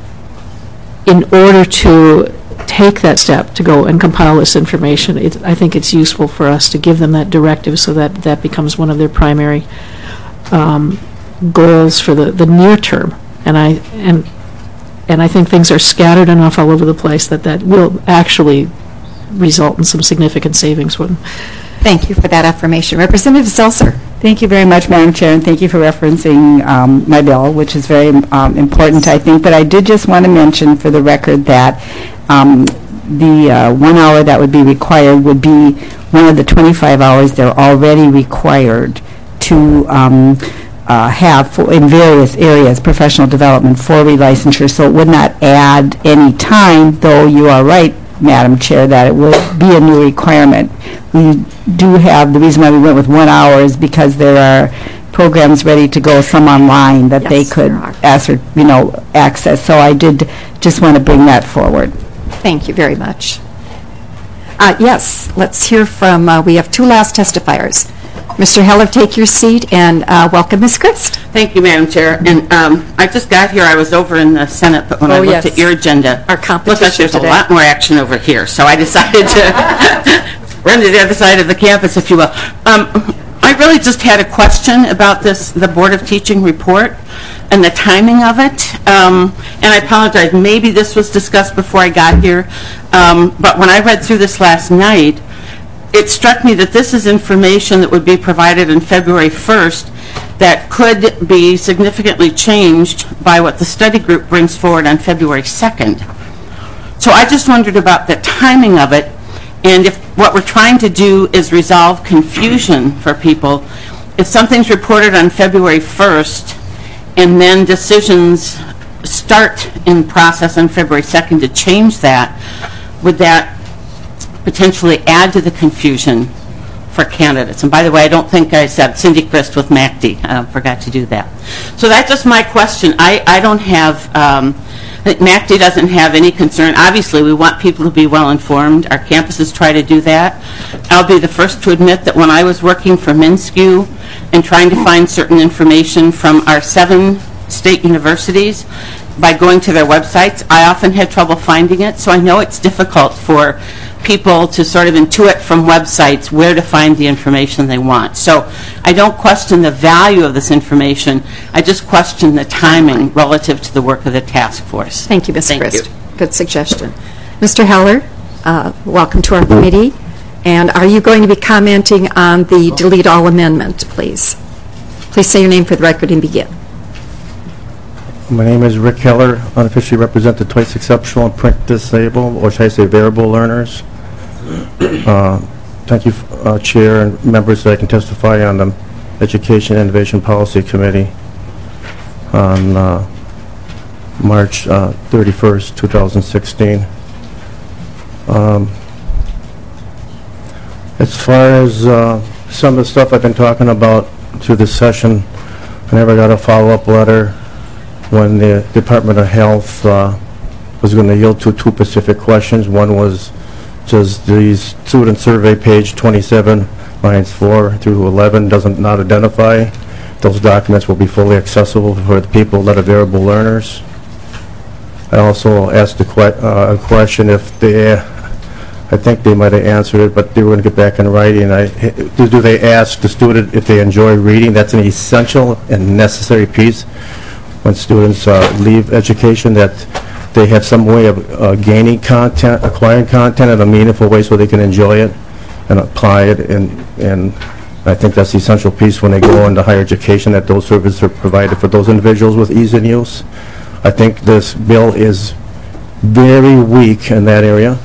in order to take that step to go and compile this information, it, I think it's useful for us to give them that directive so that that becomes one of their primary um, goals for the, the near term. And I, and, and I think things are scattered enough all over the place that that will actually result in some significant savings for them. Thank you for that affirmation. Representative Seltzer. Thank you very much, Madam Chair, and thank you for referencing um, my bill, which is very um, important, I think. But I did just want to mention for the record that um, the uh, one hour that would be required would be one of the twenty-five hours they're already required to um, uh, have for, in various areas, professional development for relicensure. So it would not add any time, though you are right, Madam Chair, that it would be a new requirement. We do have, the reason why we went with one hour is because there are programs ready to go, some online, that Yes, they could there are. ascer- you know, access. So I did just want to bring that forward. Thank you very much. Uh, yes, let's hear from, uh, we have two last testifiers. Mister Heller, take your seat and uh, welcome Miz Christ. Thank you, Madam Chair. And um, I just got here, I was over in the Senate, but when Oh, I looked yes. at your agenda, Our looked like competition there's a today. lot more action over here. So I decided to run to the other side of the campus, if you will. Um, I really just had a question about this, the Board of Teaching report and the timing of it. Um, and I apologize, maybe this was discussed before I got here. Um, but when I read through this last night, it struck me that this is information that would be provided on February first that could be significantly changed by what the study group brings forward on February second. So I just wondered about the timing of it, and if what we're trying to do is resolve confusion for people, if something's reported on February first and then decisions start in process on February second to change that, would that potentially add to the confusion for candidates? And by the way, I don't think I said Cindy Christ with M A C D. I forgot to do that. So that's just my question. I, I don't have, um, M A C D doesn't have any concern. Obviously, we want people to be well informed. Our campuses try to do that. I'll be the first to admit that when I was working for MnSCU and trying to find certain information from our seven state universities, by going to their websites. I often had trouble finding it, so I know it's difficult for people to sort of intuit from websites where to find the information they want. So I don't question the value of this information. I just question the timing relative to the work of the task force. Thank you, Miz Thank Christ. you. Good suggestion. Mister Heller, uh, welcome to our committee. And are you going to be commenting on the delete all amendment, please? Please say your name for the record and begin. My name is Rick Heller, unofficially represent the twice exceptional and print disabled, or should I say variable learners. Uh, Thank you, uh, Chair and members, that I can testify on the Education Innovation Policy Committee on uh, March uh, thirty-first, two thousand sixteen. Um, as far as uh, some of the stuff I've been talking about through this session, I never got a follow-up letter when the Department of Health uh, was going to yield to two specific questions. One was, does the student survey page twenty-seven, lines four through eleven, doesn't not identify those documents will be fully accessible for the people that are variable learners. I also asked a, que uh, a question if they, I think they might have answered it, but they were going to get back in writing. I, do, do they ask the student if they enjoy reading? That's an essential and necessary piece when students uh, leave education, that they have some way of uh, gaining content, acquiring content in a meaningful way so they can enjoy it and apply it. And, and I think that's the essential piece when they go into higher education, that those services are provided for those individuals with ease and use. I think this bill is very weak in that area.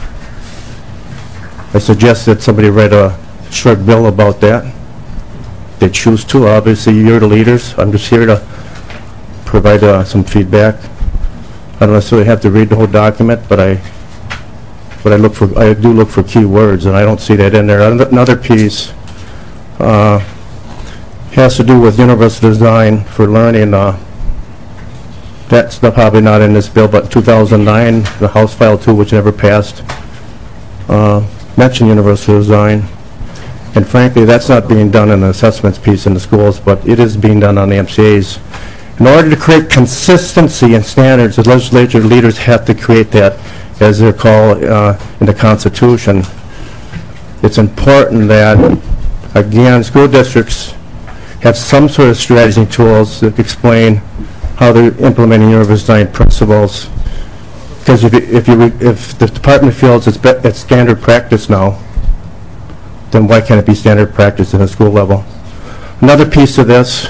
I suggest that somebody write a short bill about that. They choose to. Obviously, you're the leaders. I'm just here to provide uh, some feedback. I don't necessarily have to read the whole document, but I, but I look for, I do look for key words, and I don't see that in there. Another piece uh, has to do with universal design for learning. Uh, that's not, probably not in this bill, but in two thousand nine, the House File two, which never passed, uh, mentioned universal design. And frankly, that's not being done in the assessments piece in the schools, but it is being done on the M C As. In order to create consistency and standards, the legislature leaders have to create that, as they're called uh, in the Constitution. It's important that, again, school districts have some sort of strategy and tools that explain how they're implementing universal design principles. Because if, you, if, you, if the department feels it's, it's standard practice now, then why can't it be standard practice at a school level? Another piece of this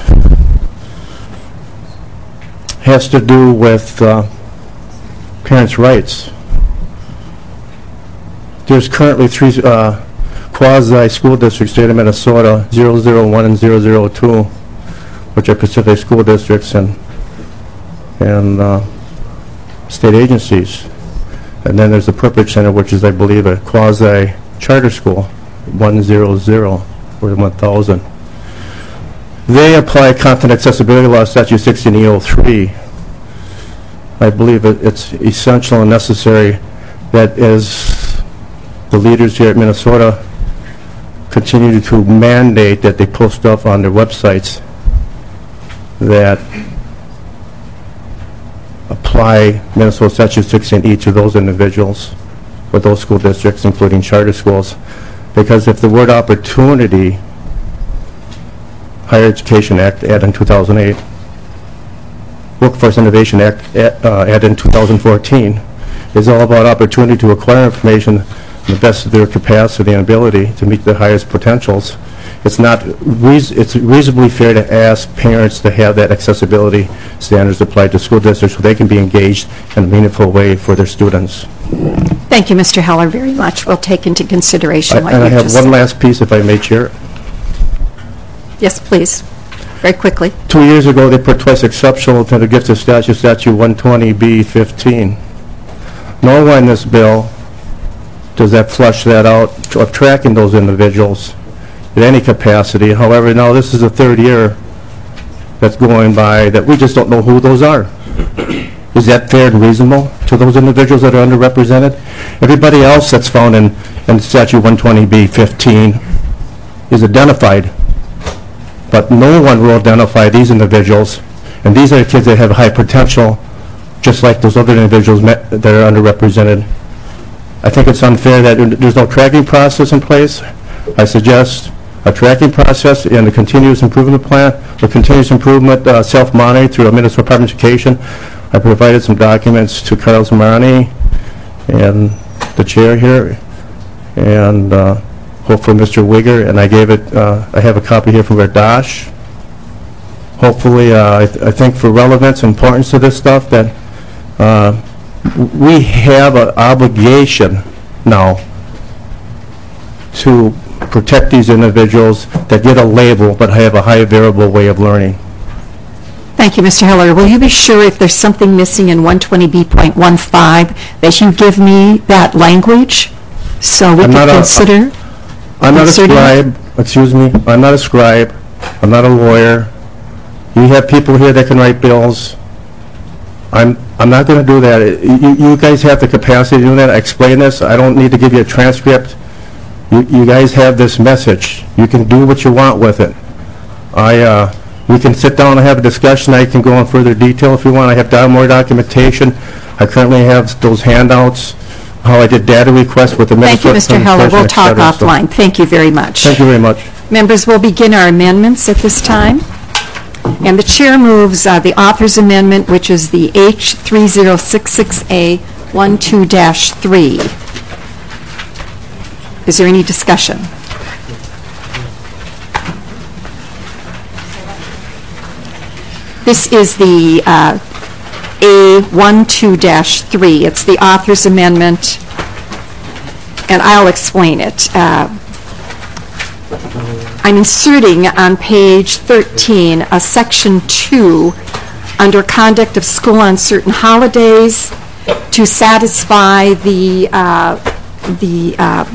has to do with uh, parents' rights. There's currently three uh, quasi-school districts, state of Minnesota, zero zero one and zero zero two, which are Pacific school districts and, and uh, state agencies. And then there's the Purpose Center, which is, I believe, a quasi-charter school, one zero zero, or one thousand. They apply content accessibility law, statute sixteen E oh three. I believe it, it's essential and necessary that as the leaders here at Minnesota continue to mandate that they post stuff on their websites that apply Minnesota statute sixteen E to those individuals or those school districts, including charter schools. Because if the word opportunity, Higher Education Act added in two thousand eight, Workforce Innovation Act uh, added in two thousand fourteen, is all about opportunity to acquire information to the best of their capacity and ability to meet their highest potentials. It's not reas it's reasonably fair to ask parents to have that accessibility standards applied to school districts so they can be engaged in a meaningful way for their students. Thank you, Mister Heller, very much. We'll take into consideration I, what and you I have just one said. last piece, if I may, Chair. Yes, please. Very quickly. Two years ago, they put twice exceptional to the gift of statute, statute one twenty B fifteen. Nowhere in this bill does that flush that out of tracking those individuals in any capacity. However, now this is the third year that's going by that we just don't know who those are. Is that fair and reasonable to those individuals that are underrepresented? Everybody else that's found in, in statute one twenty B fifteen is identified, but no one will identify these individuals, and these are the kids that have high potential just like those other individuals met- that are underrepresented. I think it's unfair that there's no tracking process in place. I suggest a tracking process and a continuous improvement plan, or continuous improvement uh, self-monitoring through a Minnesota Department of Education. I provided some documents to Carlos Marani and the chair here, and uh, hopefully Mister Wigger, and I gave it, uh, I have a copy here from Verdash. Hopefully, uh, I, th I think for relevance and importance to this stuff, that uh, we have an obligation now to protect these individuals that get a label but have a high variable way of learning. Thank you, Mister Heller. Will you be sure if there's something missing in one twenty B point one five that you give me that language so we I'm can not a- consider? I'm not a inserting it? scribe, excuse me, I'm not a scribe, I'm not a lawyer. You have people here that can write bills. I'm, I'm not going to do that. You, you guys have the capacity to do that. I explain this. I don't need to give you a transcript. You, you guys have this message. You can do what you want with it. I, uh, we can sit down and have a discussion. I can go in further detail if you want. I have down more documentation. I currently have those handouts, how I did data requests with the Thank you, Minnesota Mister Heller. We'll talk et cetera, so- offline. Thank you very much. Thank you very much. Members, we'll begin our amendments at this time. And the chair moves uh, the author's amendment, which is the H three zero six six A twelve dash three. Is there any discussion? This is the uh, A twelve dash three. It's the author's amendment, and I'll explain it. Uh, I'm inserting on page thirteen a section two under conduct of school on certain holidays to satisfy the, uh, the uh,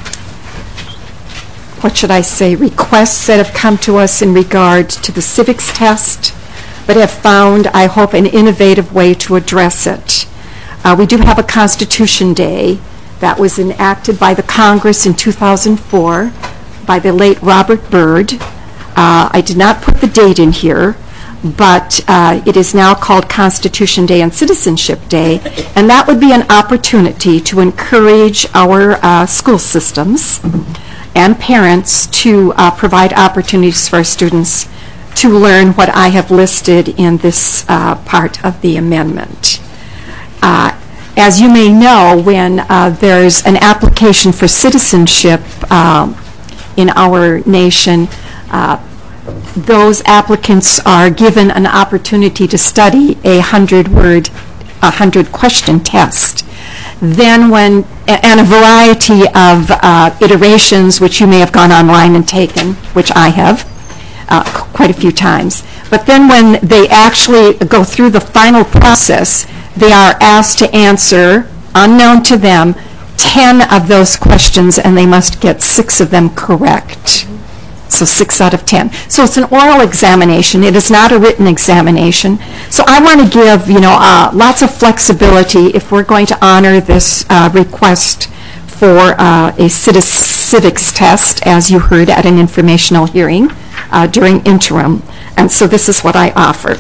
what should I say, requests that have come to us in regard to the civics test, but have found, I hope, an innovative way to address it. Uh, we do have a Constitution Day that was enacted by the Congress in two thousand four by the late Robert Byrd. Uh, I did not put the date in here, but uh, it is now called Constitution Day and Citizenship Day, and that would be an opportunity to encourage our uh, school systems and parents to uh, provide opportunities for our students to learn what I have listed in this uh, part of the amendment. Uh, as you may know, when uh, there's an application for citizenship um, in our nation, uh, those applicants are given an opportunity to study a hundred-word, a hundred-question test. Then when, and a variety of uh, iterations, which you may have gone online and taken, which I have, uh, quite a few times. But then when they actually go through the final process, they are asked to answer, unknown to them, ten of those questions, and they must get six of them correct. So six out of ten. So it's an oral examination. It is not a written examination. So I want to give, you know, uh, lots of flexibility if we're going to honor this uh, request for uh, a citis- civics test, as you heard at an informational hearing uh, during interim. And so this is what I offered.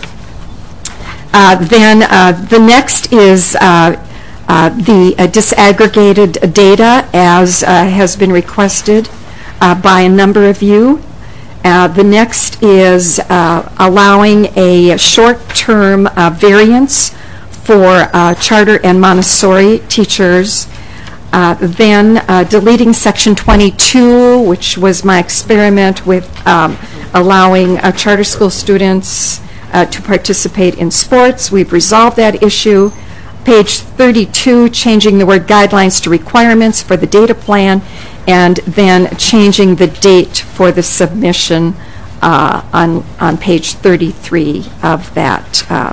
Uh, then uh, the next is uh, uh, the uh, disaggregated data, as uh, has been requested Uh, by a number of you. Uh, the next is uh, allowing a short-term uh, variance for uh, charter and Montessori teachers. Uh, then uh, deleting section twenty-two, which was my experiment with um, allowing uh, charter school students uh, to participate in sports. We've resolved that issue. Page thirty-two, changing the word guidelines to requirements for the data plan, and then changing the date for the submission uh, on, on page thirty-three of that. Uh,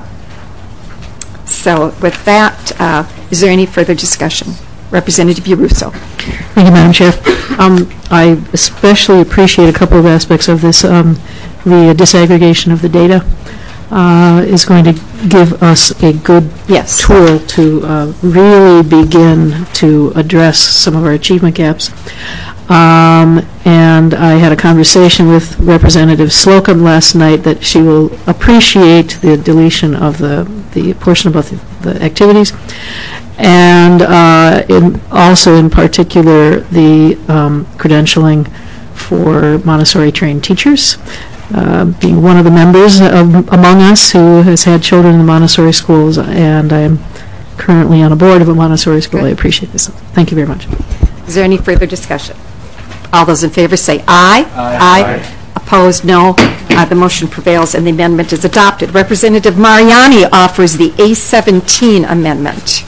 so with that, uh, is there any further discussion? Representative Yaruso. Thank you, Madam Chair. Um, I especially appreciate a couple of aspects of this. Um, the disaggregation of the data uh, is going to give us a good yes. tool to uh, really begin to address some of our achievement gaps. Um, and I had a conversation with Representative Slocum last night that she will appreciate the deletion of the, the portion about the the activities. And uh, in, also in particular, the um, credentialing for Montessori-trained teachers. Uh, being one of the members of, among us who has had children in the Montessori schools, and I am currently on a board of a Montessori school. Good. I appreciate this. Thank you very much. Is there any further discussion? All those in favor say aye. Aye. Aye. Opposed, no. Uh, the motion prevails and the amendment is adopted. Representative Mariani offers the A seventeen amendment.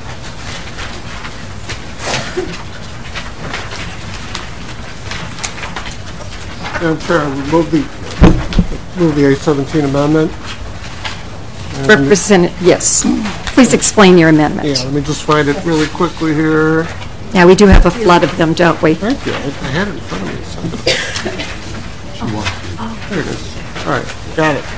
Madam Chair, I would move the, move the A seventeen amendment. And- Represent, yes. Please explain your amendment. Yeah, let me just find it really quickly here. Yeah, we do have a flood of them, don't we? Thank you. I I had it in front of me. There it is. All right, got it.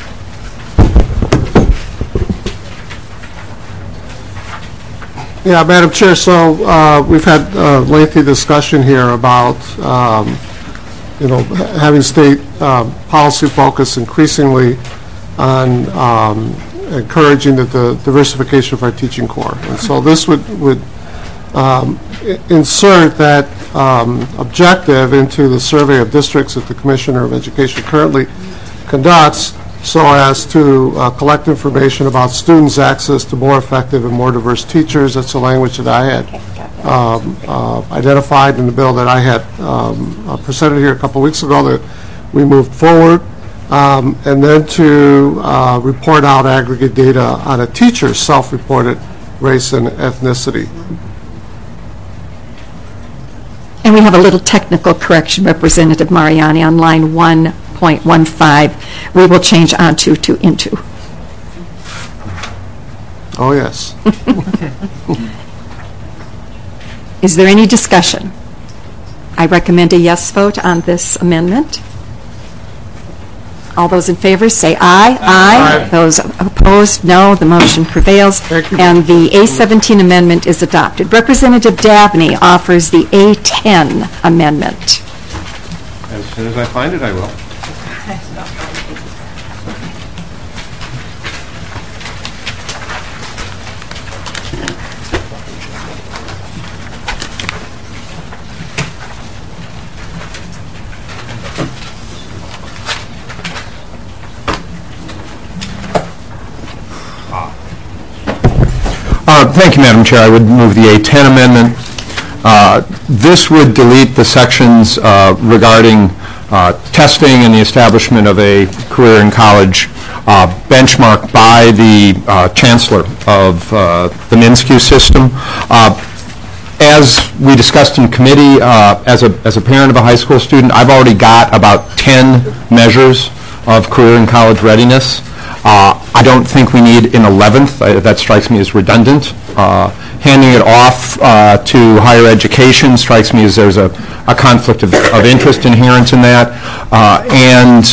Yeah, Madam Chair, so uh, we've had a lengthy discussion here about, um, you know, ha- having state um, policy focus increasingly on um, encouraging the- the diversification of our teaching corps. And so this would, would um, i- insert that um, objective into the survey of districts that the Commissioner of Education currently conducts, so as to uh, collect information about students' access to more effective and more diverse teachers. That's the language that I had um, uh, identified in the bill that I had um, uh, presented here a couple weeks ago that we moved forward. Um, and then to uh, report out aggregate data on a teacher's self-reported race and ethnicity. And we have a little technical correction, Representative Mariani, on line one point one five. We will change onto to into. Oh, yes. Is there any discussion? I recommend a yes vote on this amendment. All those in favor say aye. Aye. Aye. Those opposed, no. The motion prevails. Thank you. And the A seventeen amendment is adopted. Representative Dabney offers the A ten amendment. As soon as I find it, I will. Uh, Thank you, Madam Chair. I would move the A ten amendment. Uh, This would delete the sections uh, regarding uh, testing and the establishment of a career in college uh, benchmark by the uh, Chancellor of uh, the MnSCU system. Uh, As we discussed in committee, uh, as a as a parent of a high school student, I've already got about ten measures of career and college readiness. Uh, I don't think we need an eleventh. I- That strikes me as redundant. Uh, Handing it off uh, to higher education strikes me as there's a a conflict of of interest inherent in that. Uh, And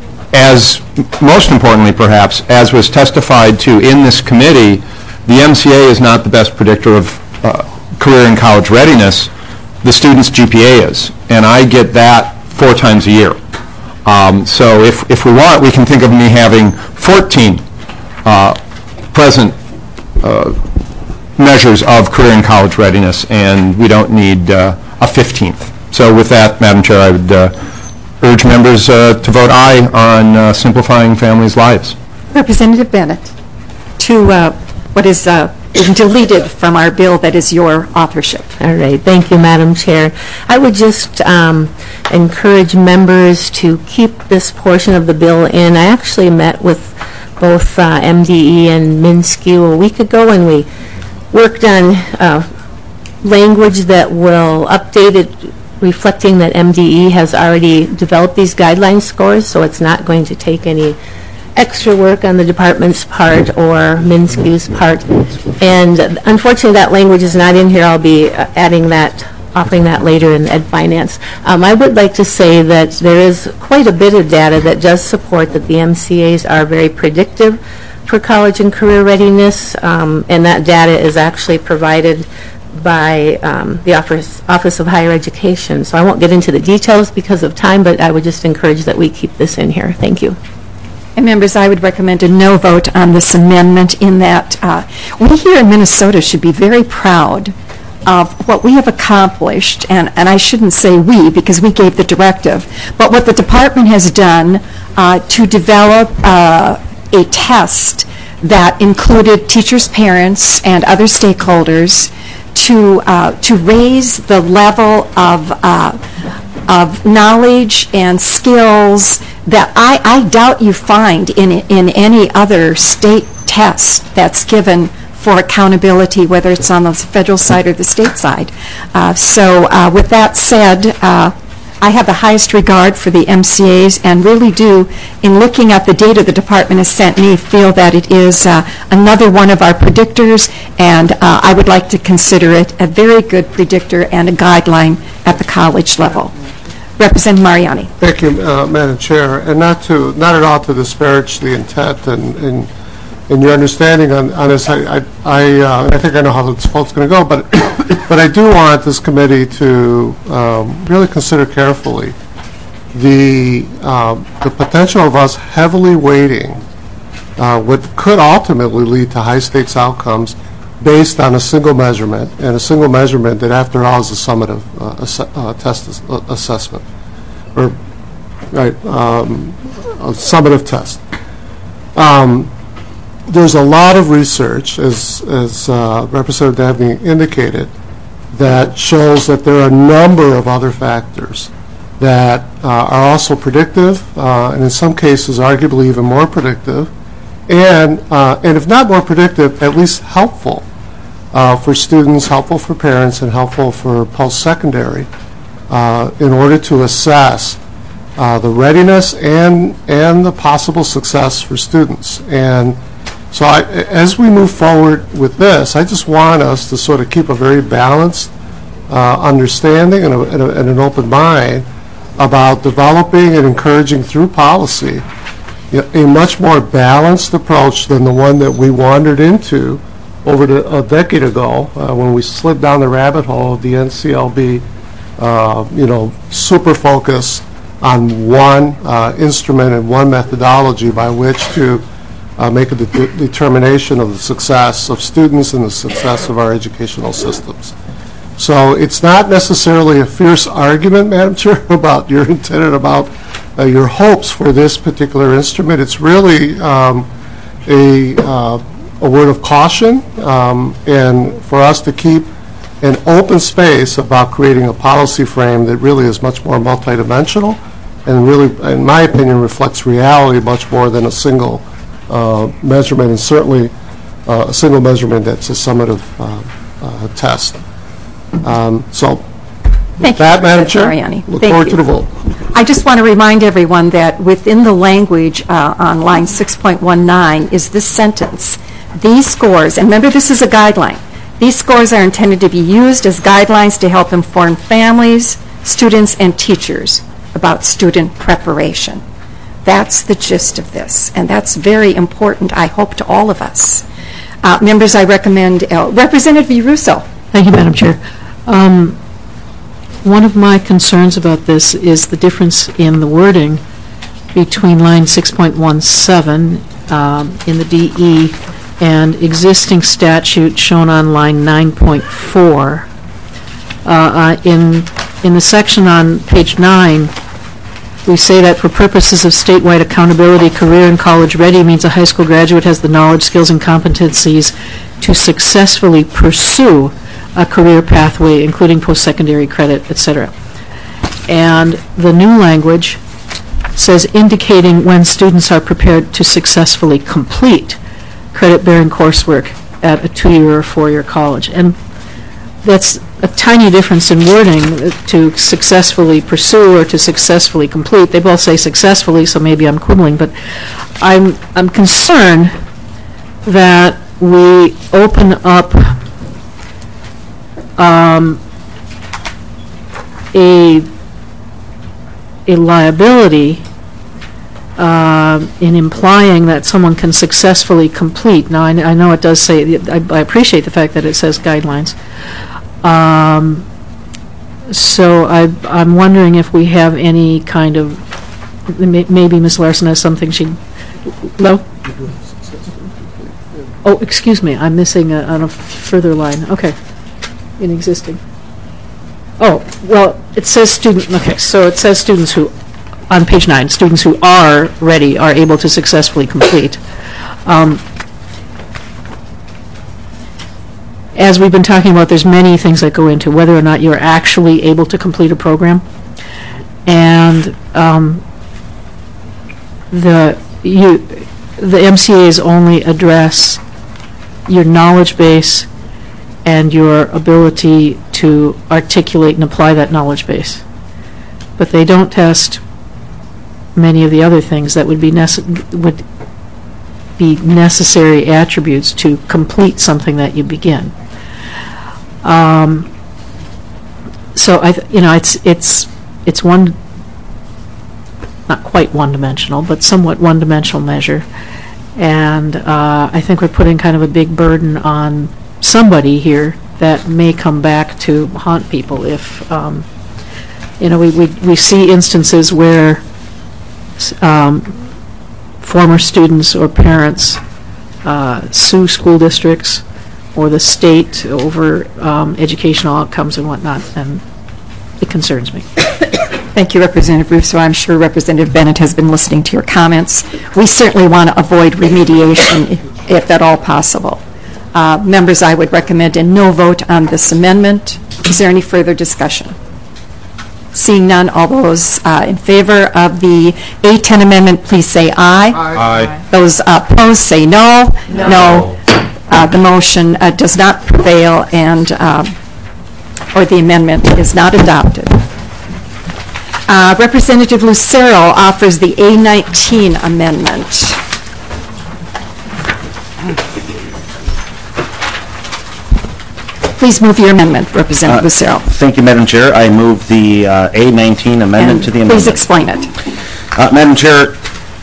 as, most importantly perhaps, as was testified to in this committee, the M C A is not the best predictor of uh, career and college readiness. The student's G P A is, and I get that four times a year. Um, So if, if we want, we can think of me having fourteen uh, present uh, measures of career and college readiness, and we don't need uh, a fifteenth. So with that, Madam Chair, I would uh, urge members uh, to vote aye on uh, simplifying families' lives. Representative Bennett, to uh, what is uh, deleted from our bill that is your authorship. All right, thank you, Madam Chair. I would just um, encourage members to keep this portion of the bill in. I actually met with both uh, M D E and MnSCU a week ago, and we worked on uh, language that will update it, reflecting that M D E has already developed these guideline scores, so it's not going to take any extra work on the department's part or MnSCU's part. And unfortunately, that language is not in here. I'll be uh, adding that, offering that later in Ed Finance. Um, I would like to say that there is quite a bit of data that does support that the M C As are very predictive for college and career readiness, um, and that data is actually provided by um, the Office, Office of Higher Education. So I won't get into the details because of time, but I would just encourage that we keep this in here. Thank you. And members, I would recommend a no vote on this amendment in that uh, we here in Minnesota should be very proud of what we have accomplished, and, and I shouldn't say we because we gave the directive, but what the department has done uh, to develop uh, a test that included teachers, parents, and other stakeholders to uh, to raise the level of uh, of knowledge and skills that I, I doubt you find in in any other state test that's given for accountability, whether it's on the federal side or the state side. Uh, so uh, with that said, uh, I have the highest regard for the M C As and really do, in looking at the data the department has sent me, feel that it is uh, another one of our predictors, and uh, I would like to consider it a very good predictor and a guideline at the college level. Representative Mariani. Thank you, uh, Madam Chair, and not to, not at all to disparage the intent and, and, and your understanding on, on this. I, I, I, uh, I think I know how this vote's going to go, but, but I do want this committee to um, really consider carefully the, um, the potential of us heavily weighting uh, what could ultimately lead to high stakes outcomes based on a single measurement, and a single measurement that, after all, is a summative uh, ass uh, test ass uh, assessment, or right, um, a summative test. Um, there's a lot of research, as, as uh, Representative Dabney indicated, that shows that there are a number of other factors that uh, are also predictive, uh, and in some cases arguably even more predictive, and, uh, and if not more predictive, at least helpful uh, for students, helpful for parents, and helpful for post-secondary uh, in order to assess uh, the readiness and, and the possible success for students. And so I, as we move forward with this, I just want us to sort of keep a very balanced uh, understanding and, a, and, a, and an open mind about developing and encouraging through policy a much more balanced approach than the one that we wandered into over the, a decade ago uh, when we slid down the rabbit hole of the N C L B, uh, you know, super focus on one uh, instrument and one methodology by which to uh, make a de determination of the success of students and the success of our educational systems. So it's not necessarily a fierce argument, Madam Chair, about your intent and about uh, your hopes for this particular instrument. It's really um, a, uh, a word of caution, um, and for us to keep an open space about creating a policy frame that really is much more multidimensional and really, in my opinion, reflects reality much more than a single uh, measurement, and certainly uh, a single measurement that's a summative uh, uh, test. Um, so, Thank with that, you, Madam Chair, Mariani. look Thank forward you. to the vote. I just want to remind everyone that within the language uh, on line six point one nine is this sentence: these scores, and remember this is a guideline, these scores are intended to be used as guidelines to help inform families, students, and teachers about student preparation. That's the gist of this, and that's very important, I hope, to all of us. Uh, members, I recommend uh, Representative Russo. Thank you, Madam Chair. Um, one of my concerns about this is the difference in the wording between line six point one seven um, in the D E and existing statute shown on line nine point four. Uh, uh, in, in the section on page nine, we say that for purposes of statewide accountability, career and college ready means a high school graduate has the knowledge, skills, and competencies to successfully pursue a career pathway, including post-secondary credit, et cetera. And the new language says indicating when students are prepared to successfully complete credit-bearing coursework at a two-year or four-year college. And that's a tiny difference in wording, to successfully pursue or to successfully complete. They both say successfully, so maybe I'm quibbling, but I'm, I'm concerned that we open up um, a, a liability uh, in implying that someone can successfully complete. Now, I, I know it does say, I, I appreciate the fact that it says guidelines. Um, so I, I'm wondering if we have any kind of, maybe Miz Larson has something she'd No? Oh, excuse me, I'm missing a, on a further line. Okay, in existing. Oh, well, it says student, okay, so it says students who, on page nine, students who are ready are able to successfully complete. Um, As we've been talking about, there's many things that go into whether or not you're actually able to complete a program. And um, the you, the M C As only address your knowledge base and your ability to articulate and apply that knowledge base. But they don't test many of the other things that would be nece- would be necessary attributes to complete something that you begin. Um, so I, th- you know, it's it's it's one, not quite one-dimensional, but somewhat one-dimensional measure, and uh, I think we're putting kind of a big burden on somebody here that may come back to haunt people if, um, you know, we we we see instances where um, former students or parents uh, sue school districts or the state over um, educational outcomes and whatnot, and it concerns me. Thank you, Representative Russo. I'm sure Representative Bennett has been listening to your comments. We certainly want to avoid remediation if, if at all possible. Uh, members, I would recommend a no vote on this amendment. Is there any further discussion? Seeing none, all those uh, in favor of the A ten amendment, please say aye. Aye. Aye. Those opposed, say no. No. No. Uh, the motion uh, does not prevail, and uh, or the amendment is not adopted. Uh, Representative Lucero offers the A nineteen amendment. Please move your amendment, Representative Uh, Lucero. Thank you, Madam Chair. I move the uh, A nineteen amendment And to the amendment. please explain it. Uh, Madam Chair,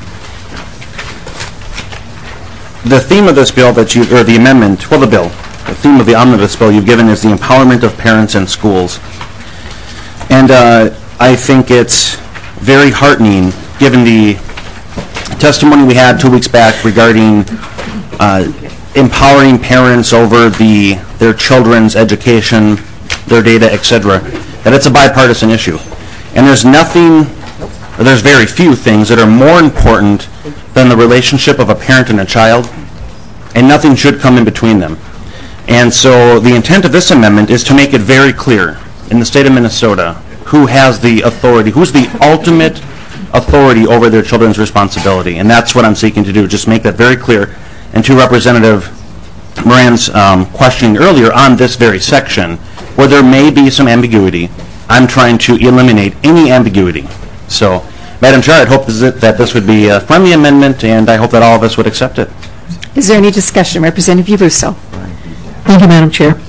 the theme of this bill that you, or the amendment, well, the bill, the theme of the omnibus bill you've given is the empowerment of parents and schools. And uh, I think it's very heartening, given the testimony we had two weeks back regarding uh, empowering parents over the their children's education, their data, et cetera, that it's a bipartisan issue. And there's nothing, or there's very few things that are more important than the relationship of a parent and a child, and nothing should come in between them. And so the intent of this amendment is to make it very clear in the state of Minnesota who has the authority, who's the ultimate authority over their children's responsibility. And that's what I'm seeking to do, just make that very clear. And to Representative Moran's um, questioning earlier on this very section, where there may be some ambiguity, I'm trying to eliminate any ambiguity. So, Madam Chair, I'd hope that this would be a friendly amendment, and I hope that all of us would accept it. Is there any discussion? Representative Russo. Thank you, Madam Chair.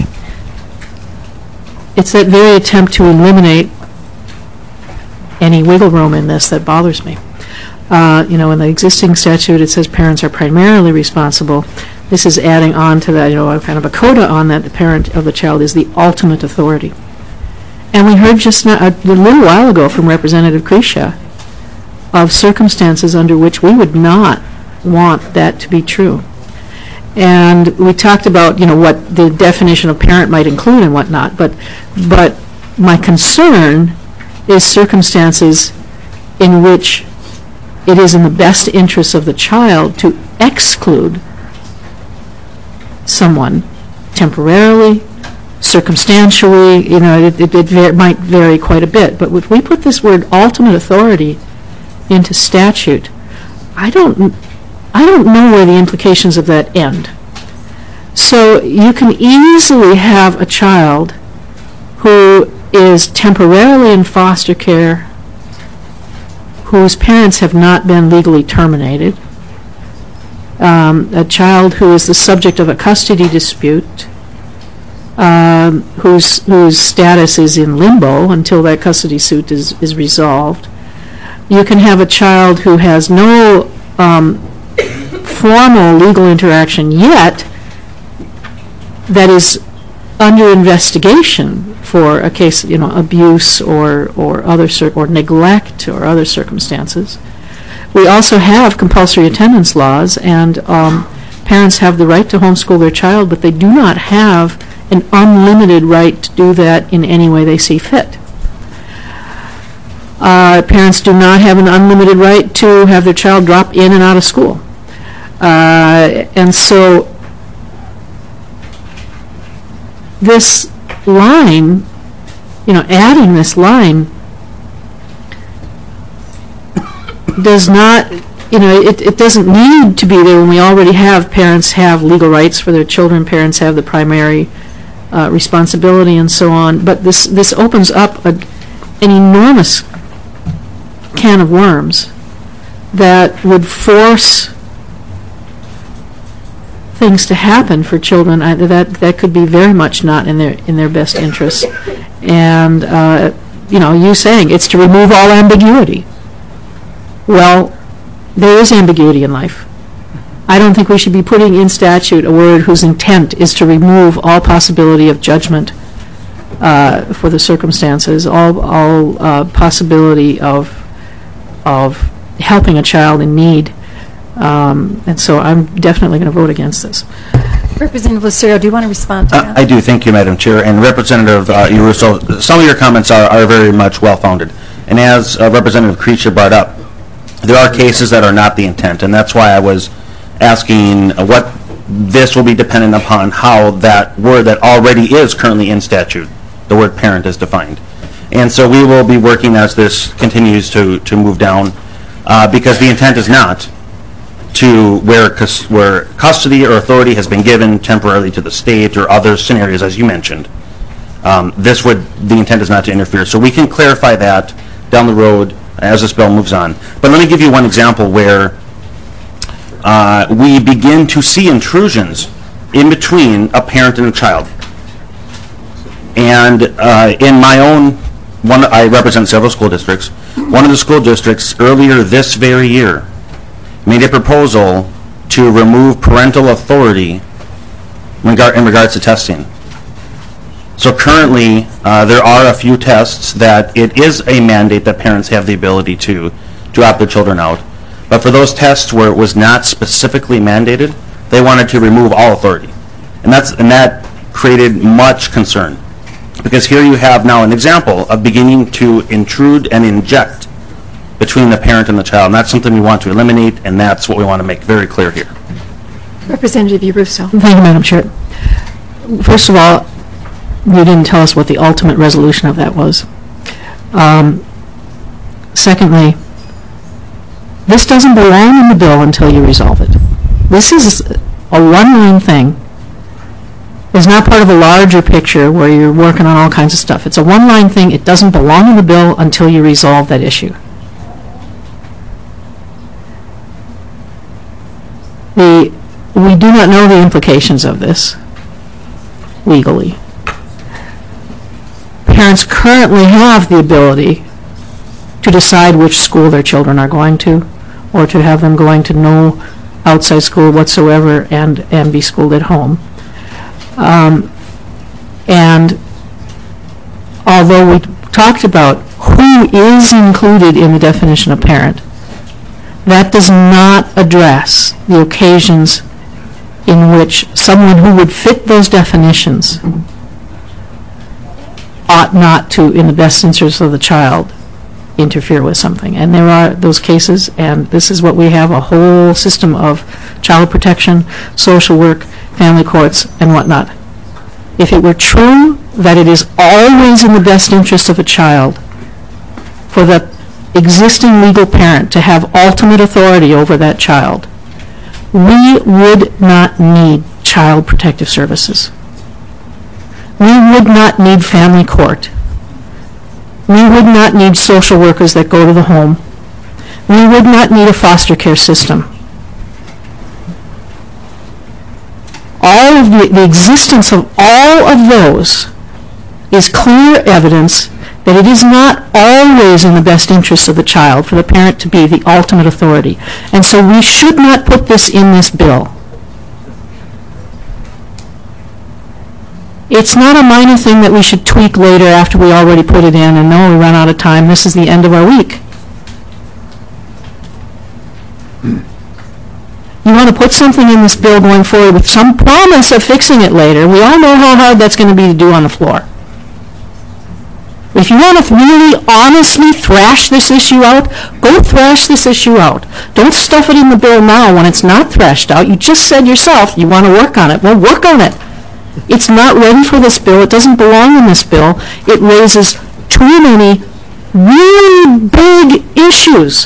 It's that very attempt to eliminate any wiggle room in this that bothers me. Uh, you know, in the existing statute, it says parents are primarily responsible. This is adding on to that, you know, a kind of a coda on that the parent of the child is the ultimate authority. And we heard just not, a little while ago from Representative Kresha of circumstances under which we would not want that to be true. And we talked about, you know, what the definition of parent might include and whatnot, but but my concern is circumstances in which it is in the best interest of the child to exclude someone temporarily, circumstantially, you know, it, it, it var- might vary quite a bit. But if we put this word ultimate authority into statute, I don't, I don't know where the implications of that end. So you can easily have a child who is temporarily in foster care, whose parents have not been legally terminated, um, a child who is the subject of a custody dispute, um, whose whose status is in limbo until that custody suit is, is resolved. You can have a child who has no um, formal legal interaction yet that is under investigation for a case, you know, abuse or or other cir- or neglect or other circumstances. We also have compulsory attendance laws, and um, parents have the right to homeschool their child, but they do not have an unlimited right to do that in any way they see fit. Uh, parents do not have an unlimited right to have their child drop in and out of school. Uh, and so this line, you know, adding this line does not, you know, it, it doesn't need to be there when we already have parents have legal rights for their children, parents have the primary uh, responsibility and so on, but this, this opens up a, an enormous can of worms that would force things to happen for children I, that that could be very much not in their in their best interest. And uh, you know, you saying it's to remove all ambiguity. Well, there is ambiguity in life. I don't think we should be putting in statute a word whose intent is to remove all possibility of judgment uh, for the circumstances, all all uh, possibility of of helping a child in need. Um, and so I'm definitely going to vote against this. Representative Lucero, do you want to respond to Uh, that? I do, thank you, Madam Chair. And Representative uh, Irusso, some of your comments are, are very much well-founded. And as uh, Representative Creature brought up, there are cases that are not the intent, and that's why I was asking uh, what this will be dependent upon how that word that already is currently in statute, the word parent, is defined. And so we will be working as this continues to, to move down, uh, because the intent is not to where, cus where custody or authority has been given temporarily to the state or other scenarios, as you mentioned. Um, this would, the intent is not to interfere. So we can clarify that down the road as this bill moves on. But let me give you one example where uh, we begin to see intrusions in between a parent and a child. And uh, in my own, one, I represent several school districts. One of the school districts earlier this very year made a proposal to remove parental authority in regards to testing. So currently, uh, there are a few tests that it is a mandate that parents have the ability to, to opt their children out. But for those tests where it was not specifically mandated, they wanted to remove all authority. And, that's, and that created much concern. Because here you have now an example of beginning to intrude and inject between the parent and the child. And that's something we want to eliminate, and that's what we want to make very clear here. Representative Irusso. Thank you, Madam Chair. First of all, you didn't tell us what the ultimate resolution of that was. Um, secondly, this doesn't belong in the bill until you resolve it. This is a one-line thing. It's not part of a larger picture where you're working on all kinds of stuff. It's a one-line thing. It doesn't belong in the bill until you resolve that issue. The, we do not know the implications of this legally. Parents currently have the ability to decide which school their children are going to, or to have them going to no outside school whatsoever and, and be schooled at home. Um, and although we talked about who is included in the definition of parent, that does not address the occasions in which someone who would fit those definitions ought not to, in the best interest of the child, interfere with something. And there are those cases, and this is what we have, a whole system of child protection, social work, family courts, and whatnot. If it were true that it is always in the best interest of a child for the existing legal parent to have ultimate authority over that child, we would not need child protective services. We would not need family court. We would not need social workers that go to the home. We would not need a foster care system. All of the, the existence of all of those is clear evidence that it is not always in the best interest of the child for the parent to be the ultimate authority. And so we should not put this in this bill. It's not a minor thing that we should tweak later after we already put it in and no, we run out of time, this is the end of our week. put something in this bill going forward with some promise of fixing it later, we all know how hard that's going to be to do on the floor. If you want to really honestly thrash this issue out, go thrash this issue out. Don't stuff it in the bill now when it's not thrashed out. You just said yourself you want to work on it. Well, work on it. It's not ready for this bill. It doesn't belong in this bill. It raises too many really big issues.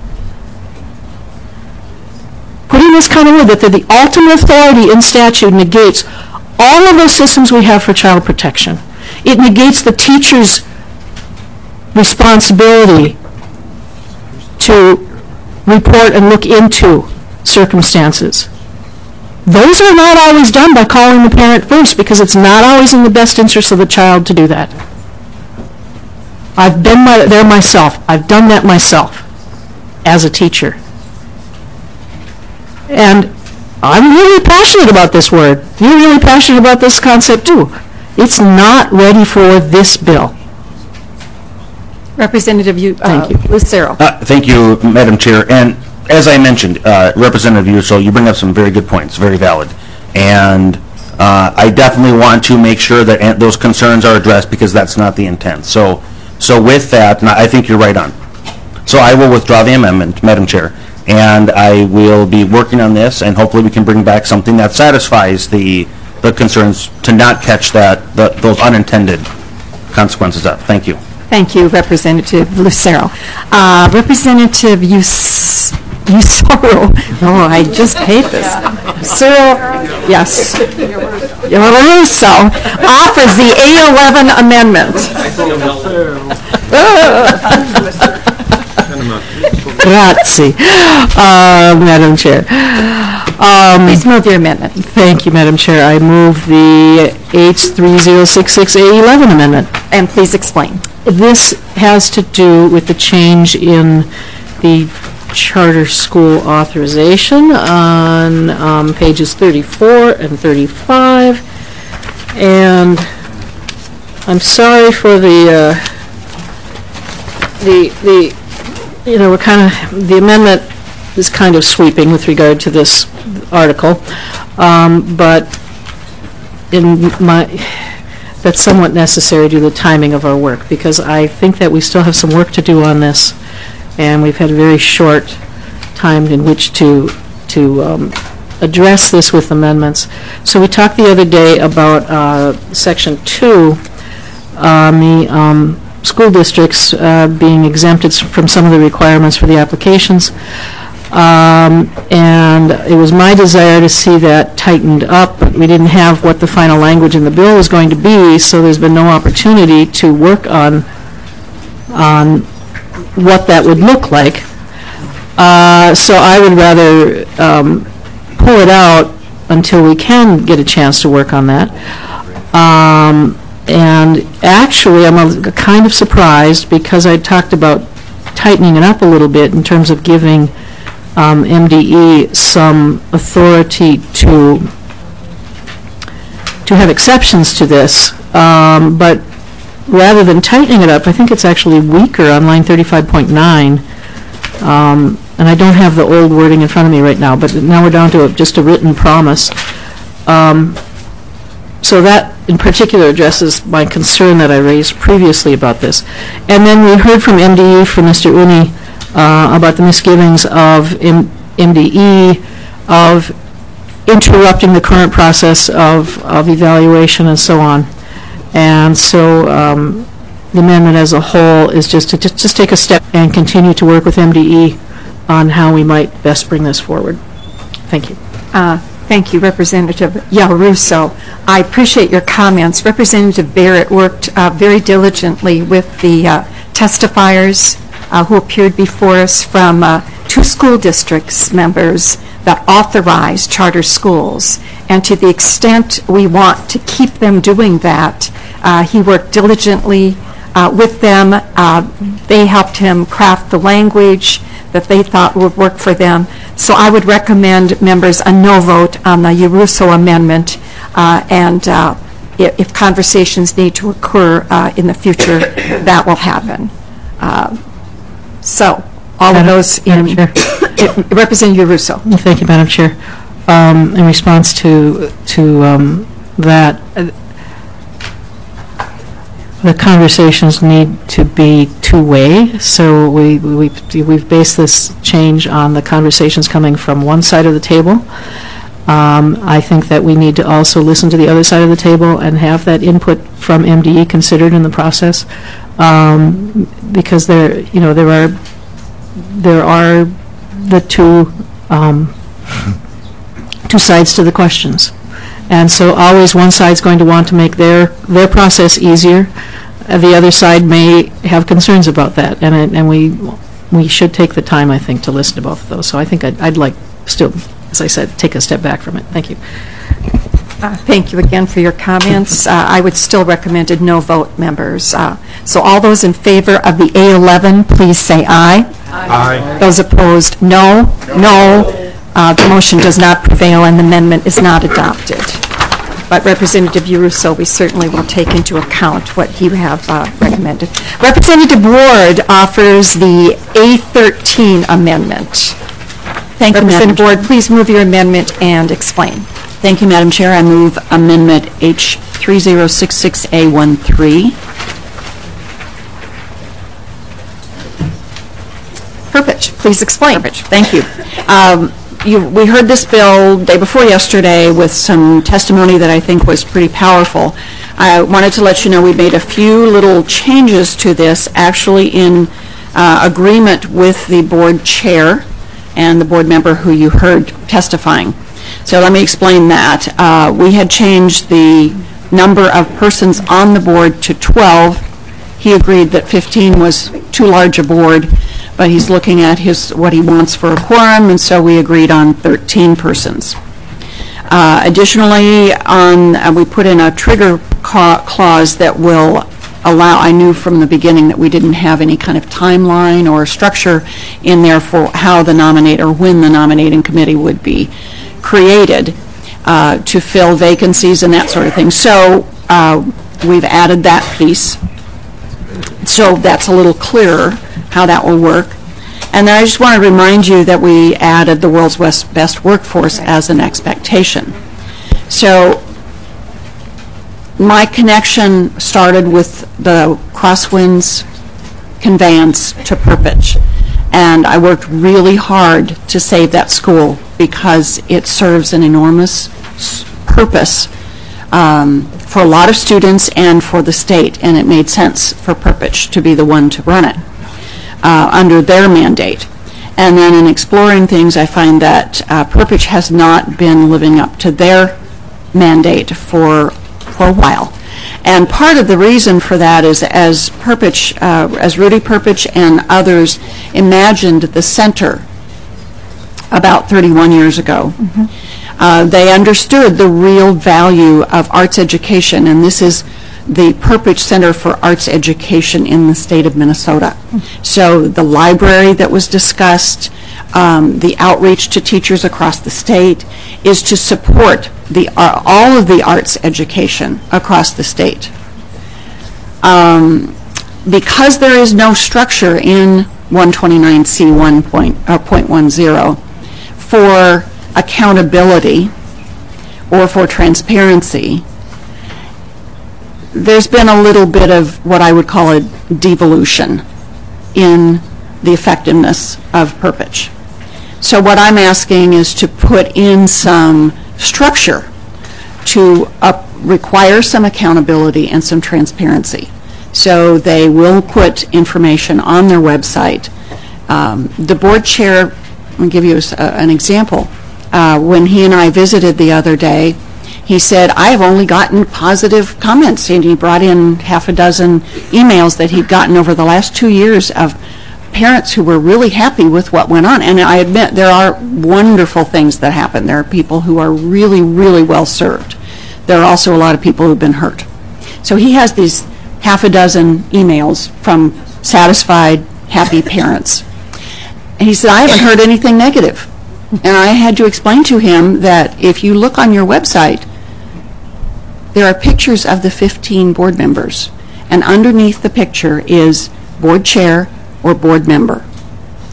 Putting this kind of word that the ultimate authority in statute negates all of those systems we have for child protection. It negates the teacher's responsibility to report and look into circumstances. Those are not always done by calling the parent first, because it's not always in the best interest of the child to do that. I've been my, there myself. I've done that myself as a teacher. And I'm really passionate about this word. You're really passionate about this concept too. It's not ready for this bill. Representative you, uh, Lucero. Uh, Thank you, Madam Chair. And as I mentioned, uh, Representative Uso, you bring up some very good points, very valid. And uh, I definitely want to make sure that an- those concerns are addressed, because that's not the intent. So, so with that, and I think you're right on. So I will withdraw the amendment, Madam Chair, and I will be working on this, and hopefully we can bring back something that satisfies the the concerns to not catch that the, those unintended consequences up. Thank you. Thank you, Representative Lucero. Uh, Representative Us- Usoro, oh, I just hate this. Lucero, yes. Uso offers the A eleven amendment. Grazie, uh, Madam Chair. Um, Please move your amendment. Thank you, Madam Chair. I move the H three zero six six A eleven amendment. And please explain. This has to do with the change in the charter school authorization on um, pages thirty-four and thirty-five. And I'm sorry for the, uh, the, the, you know, we're kind of, the amendment is kind of sweeping with regard to this article, um, but in my, that's somewhat necessary due to the timing of our work, because I think that we still have some work to do on this, and we've had a very short time in which to to um, address this with amendments. So we talked the other day about uh, section two on the um, school districts uh, being exempted from some of the requirements for the applications. Um, and it was my desire to see that tightened up. We didn't have what the final language in the bill was going to be, so there's been no opportunity to work on on what that would look like. Uh, so I would rather um, pull it out until we can get a chance to work on that. Um, and actually, I'm a, kind of surprised, because I talked about tightening it up a little bit in terms of giving Um, M D E some authority to to have exceptions to this, um, but rather than tightening it up, I think it's actually weaker on line thirty-five point nine, um, and I don't have the old wording in front of me right now, but now we're down to a, just a written promise. Um, so that in particular addresses my concern that I raised previously about this. And then we heard from M D E, from Mister Uni, Uh, about the misgivings of M- MDE, of interrupting the current process of, of evaluation and so on. And so um, the amendment as a whole is just to just, just take a step and continue to work with M D E on how we might best bring this forward. Thank you. Uh, Thank you, Representative Yarusso. I appreciate your comments. Representative Barrett worked uh, very diligently with the uh, testifiers Uh, who appeared before us from uh, two school districts members that authorize charter schools. And to the extent we want to keep them doing that, uh, he worked diligently uh, with them. Uh, they helped him craft the language that they thought would work for them. So I would recommend members a no vote on the Yarusso amendment, uh, and uh, if, if conversations need to occur uh, in the future, that will happen. Uh, So, all of those in, Representative Russo. Thank you, Madam Chair. um, in response to, to um, that, uh, the conversations need to be two-way, so we, we, we've based this change on the conversations coming from one side of the table. Um, I think that we need to also listen to the other side of the table and have that input from M D E considered in the process, um, because there, you know, there are, there are the two, um, two sides to the questions. And so always one side's going to want to make their, their process easier. Uh, The other side may have concerns about that, and it- and we we should take the time, I think, to listen to both of those. So I think I'd, I'd like still, as I said, take a step back from it. Thank you. Uh, Thank you again for your comments. Uh, I would still recommend a no vote, members. Uh, So all those in favor of the A eleven, please say aye. Aye. Those opposed, no. No. Uh, The motion does not prevail and the amendment is not adopted. But Representative Uruso, we certainly will take into account what you have uh, recommended. Representative Ward offers the A thirteen amendment. Thank you, Madam Representative Ward, please move your amendment and explain. Thank you, Madam Chair. I move Amendment H three zero six six A thirteen. Purpich, please explain. Purpich, thank you. Um, you. We heard this bill day before yesterday with some testimony that I think was pretty powerful. I wanted to let you know we made a few little changes to this, actually in uh, agreement with the board chair and the board member who you heard testifying. So let me explain that. Uh, we had changed the number of persons on the board to twelve. He agreed that fifteen was too large a board, but he's looking at his what he wants for a quorum, and so we agreed on thirteen persons. Uh, additionally, on uh, we put in a trigger ca- clause that will allow, I knew from the beginning that we didn't have any kind of timeline or structure in there for how the nominate or when the nominating committee would be created uh, to fill vacancies and that sort of thing. So uh, we've added that piece. So that's a little clearer how that will work. And then I just want to remind you that we added the world's best, best workforce as an expectation. So my connection started with the Crosswinds conveyance to Purpich, and I worked really hard to save that school because it serves an enormous s- purpose um, for a lot of students and for the state, and it made sense for Purpich to be the one to run it uh, under their mandate. And then in exploring things, I find that uh, Purpich has not been living up to their mandate for for a while. And part of the reason for that is as Purpich, uh, as Rudy Purpich and others imagined the center about thirty-one years ago, mm-hmm. uh, they understood the real value of arts education, and this is the Purpich Center for Arts Education in the state of Minnesota. Mm-hmm. So the library that was discussed, um, the outreach to teachers across the state, is to support the uh, all of the arts education across the state. Um, because there is no structure in one twenty-nine C one point, uh, point one zero for accountability or for transparency, there's been a little bit of what I would call a devolution in the effectiveness of Purpich. So what I'm asking is to put in some structure to up, require some accountability and some transparency. So they will put information on their website. Um, the board chair, I'll give you a, an example. Uh, when he and I visited the other day, he said, I've only gotten positive comments, and he brought in half a dozen emails that he'd gotten over the last two years of parents who were really happy with what went on. And I admit there are wonderful things that happen. There are people who are really, really well served. There are also a lot of people who've been hurt. So he has these half a dozen emails from satisfied, happy parents. And he said, I haven't heard anything negative. And I had to explain to him that if you look on your website, there are pictures of the fifteen board members. And underneath the picture is board chair or board member.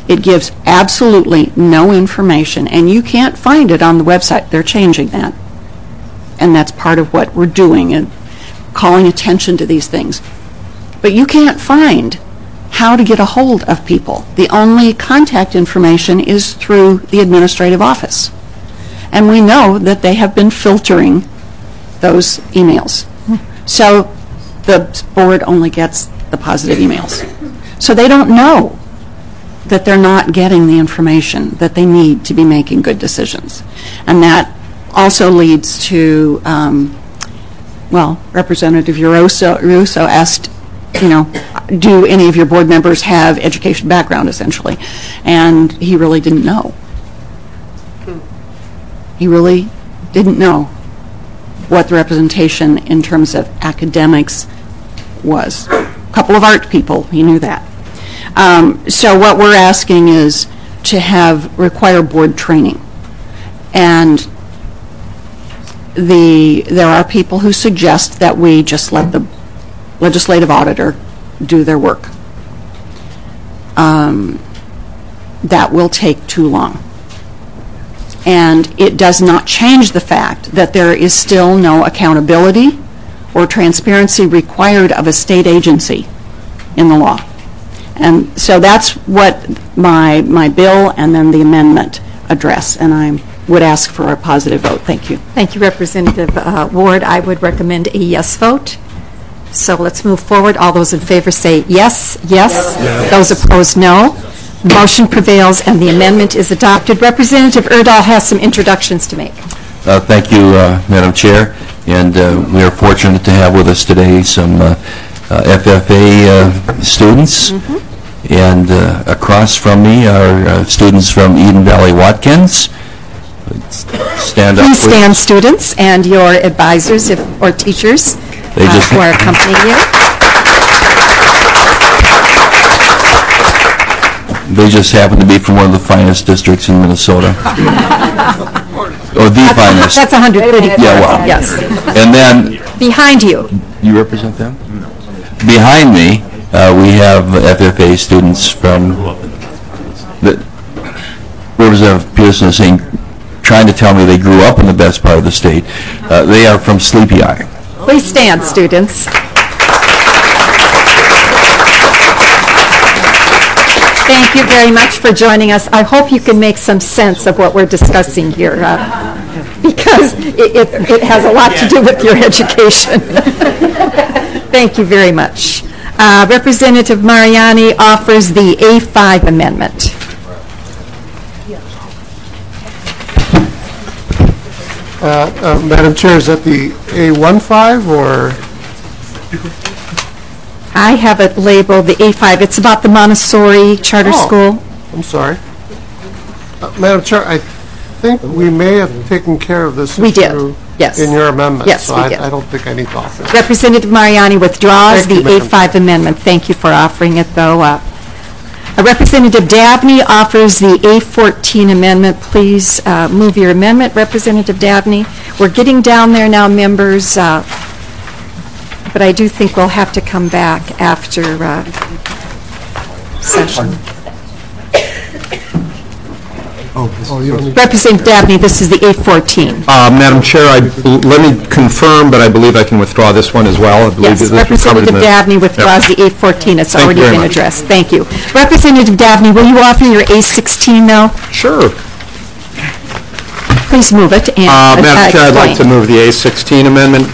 It gives absolutely no information, and you can't find it on the website. They're changing that. And that's part of what we're doing, and calling attention to these things. But you can't find how to get a hold of people. The only contact information is through the administrative office. And we know that they have been filtering those emails. So the board only gets the positive emails. So they don't know that they're not getting the information that they need to be making good decisions. And that also leads to, um, well, Representative Russo, Russo asked, you know, do any of your board members have education background, essentially? And he really didn't know. He really didn't know what the representation in terms of academics was. A couple of art people, he knew that. Um, so what we're asking is to have require board training. And the there are people who suggest that we just let the legislative auditor do their work. Um, that will take too long. And it does not change the fact that there is still no accountability or transparency required of a state agency in the law. And so that's what my my bill and then the amendment address, and I would ask for a positive vote. Thank you. Thank you, Representative uh, Ward. I would recommend a yes vote. So let's move forward. All those in favor say yes, yes. Yes. Those opposed, no. Motion prevails and the amendment is adopted. Representative Erdahl has some introductions to make. Uh, thank you, uh, Madam Chair. And uh, we are fortunate to have with us today some uh, uh, F F A uh, students. Mm-hmm. And uh, across from me are uh, students from Eden Valley Watkins. Stand up, please. Please stand, students, and your advisors if, or teachers they uh, just who are accompanying you. They just happen to be from one of the finest districts in Minnesota. Or the that's finest. A, that's one hundred thirty. Yeah, well. Yes. And then... Behind you. You represent them? No. Behind me, uh, we have F F A students from... The, Representative Pearson is saying, trying to tell me they grew up in the best part of the state. Uh, they are from Sleepy Eye. Please stand, students. Thank you very much for joining us. I hope you can make some sense of what we're discussing here, uh, because it, it, it has a lot to do with your education. Thank you very much. Uh, Representative Mariani offers the A five amendment. Uh, uh, Madam Chair, is that the A fifteen or? I have it labeled the A five. It's about the Montessori charter oh, school. I'm sorry. Uh, Madam Chair, I think we may have taken care of this we issue did. Yes. in your amendment. Yes, so we I, did. I don't think I need to offer it. Representative Mariani withdraws Thank the you, A five amendment. Thank you for offering it, though. Uh, uh, Representative Dabney offers the A fourteen amendment. Please uh, move your amendment, Representative Dabney. We're getting down there now, members. Uh, But I do think we'll have to come back after uh, session. Oh, oh, Representative Dabney, this is the A fourteen. Uh, Madam Chair, I, let me confirm, but I believe I can withdraw this one as well. I believe Yes, this Representative Dabney withdraws yep. the A fourteen. It's Thank already been much. addressed. Thank you. Representative Dabney, will you offer your A sixteen now? Sure. Please move it and uh, uh, Madam Chair, I'd like to move the A sixteen amendment.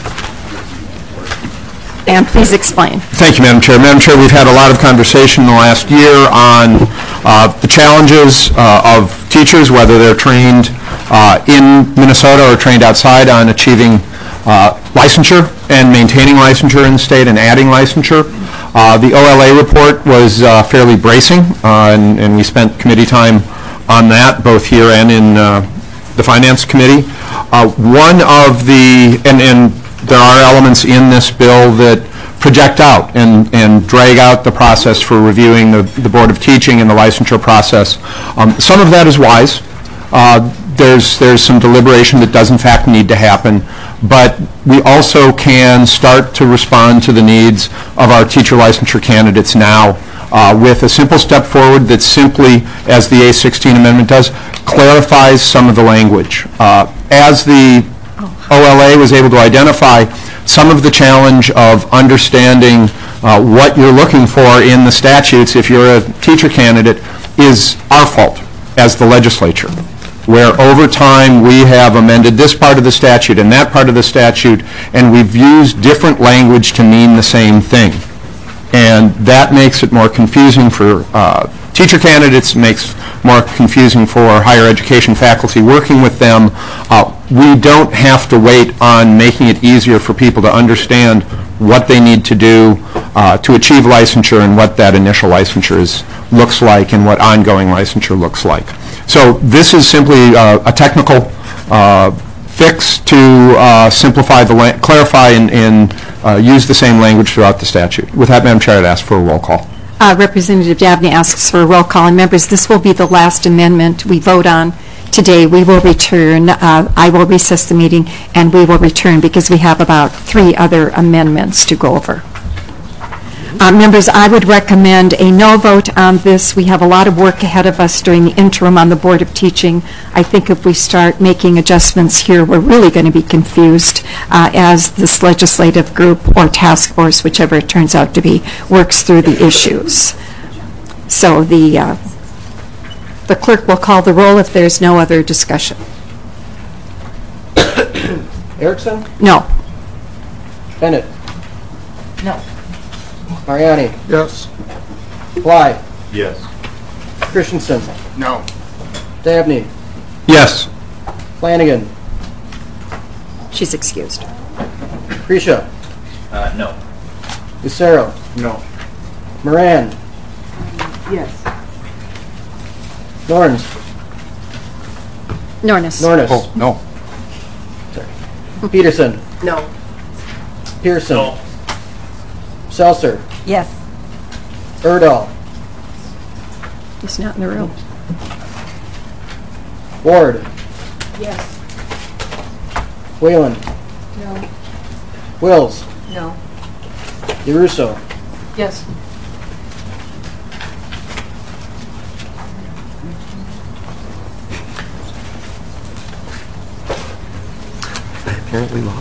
And please explain. Thank you, Madam Chair. Madam Chair, we've had a lot of conversation in the last year on uh, the challenges uh, of teachers, whether they're trained uh, in Minnesota or trained outside, on achieving uh, licensure and maintaining licensure in the state and adding licensure. Uh, the O L A report was uh, fairly bracing, uh, and, and we spent committee time on that, both here and in uh, the Finance Committee. Uh, one of the, and, and there are elements in this bill that project out and, and drag out the process for reviewing the, the Board of Teaching and the licensure process. Um, some of that is wise. Uh, there's, there's some deliberation that does in fact need to happen, but we also can start to respond to the needs of our teacher licensure candidates now uh, with a simple step forward that simply, as the A sixteen amendment does, clarifies some of the language. Uh, As the O L A was able to identify some of the challenge of understanding uh, what you're looking for in the statutes if you're a teacher candidate is our fault as the legislature, where over time we have amended this part of the statute and that part of the statute, and we've used different language to mean the same thing. And that makes it more confusing for uh, teacher candidates, makes more confusing for higher education faculty working with them. Uh, we don't have to wait on making it easier for people to understand what they need to do uh, to achieve licensure and what that initial licensure is, looks like and what ongoing licensure looks like. So this is simply uh, a technical uh, fix to uh, simplify the, la- clarify and, and uh, use the same language throughout the statute. With that, Madam Chair, I'd ask for a roll call. Uh, Representative Dabney asks for a roll call. And members, this will be the last amendment we vote on today. We will return. Uh, I will recess the meeting, and we will return because we have about three other amendments to go over. Uh, members, I would recommend a no vote on this. We have a lot of work ahead of us during the interim on the Board of Teaching. I think if we start making adjustments here, we're really going to be confused uh, as this legislative group or task force, whichever it turns out to be, works through the issues. So the, uh, the clerk will call the roll if there's no other discussion. Erickson? No. Bennett? No. Mariani? Yes. Bly? Yes. Christensen? No. Dabney? Yes. Flanagan? She's excused. Krisha? Uh, no. Lucero? No. Moran? Yes. Norns? Nornis. Nornis? Oh, no. Sorry. Peterson? No. Pearson? No. Seltzer? Yes. Erdahl? He's not in the room. Ward? Yes. Whalen? No. Wills? No. DeRusso? Yes. Apparently lost.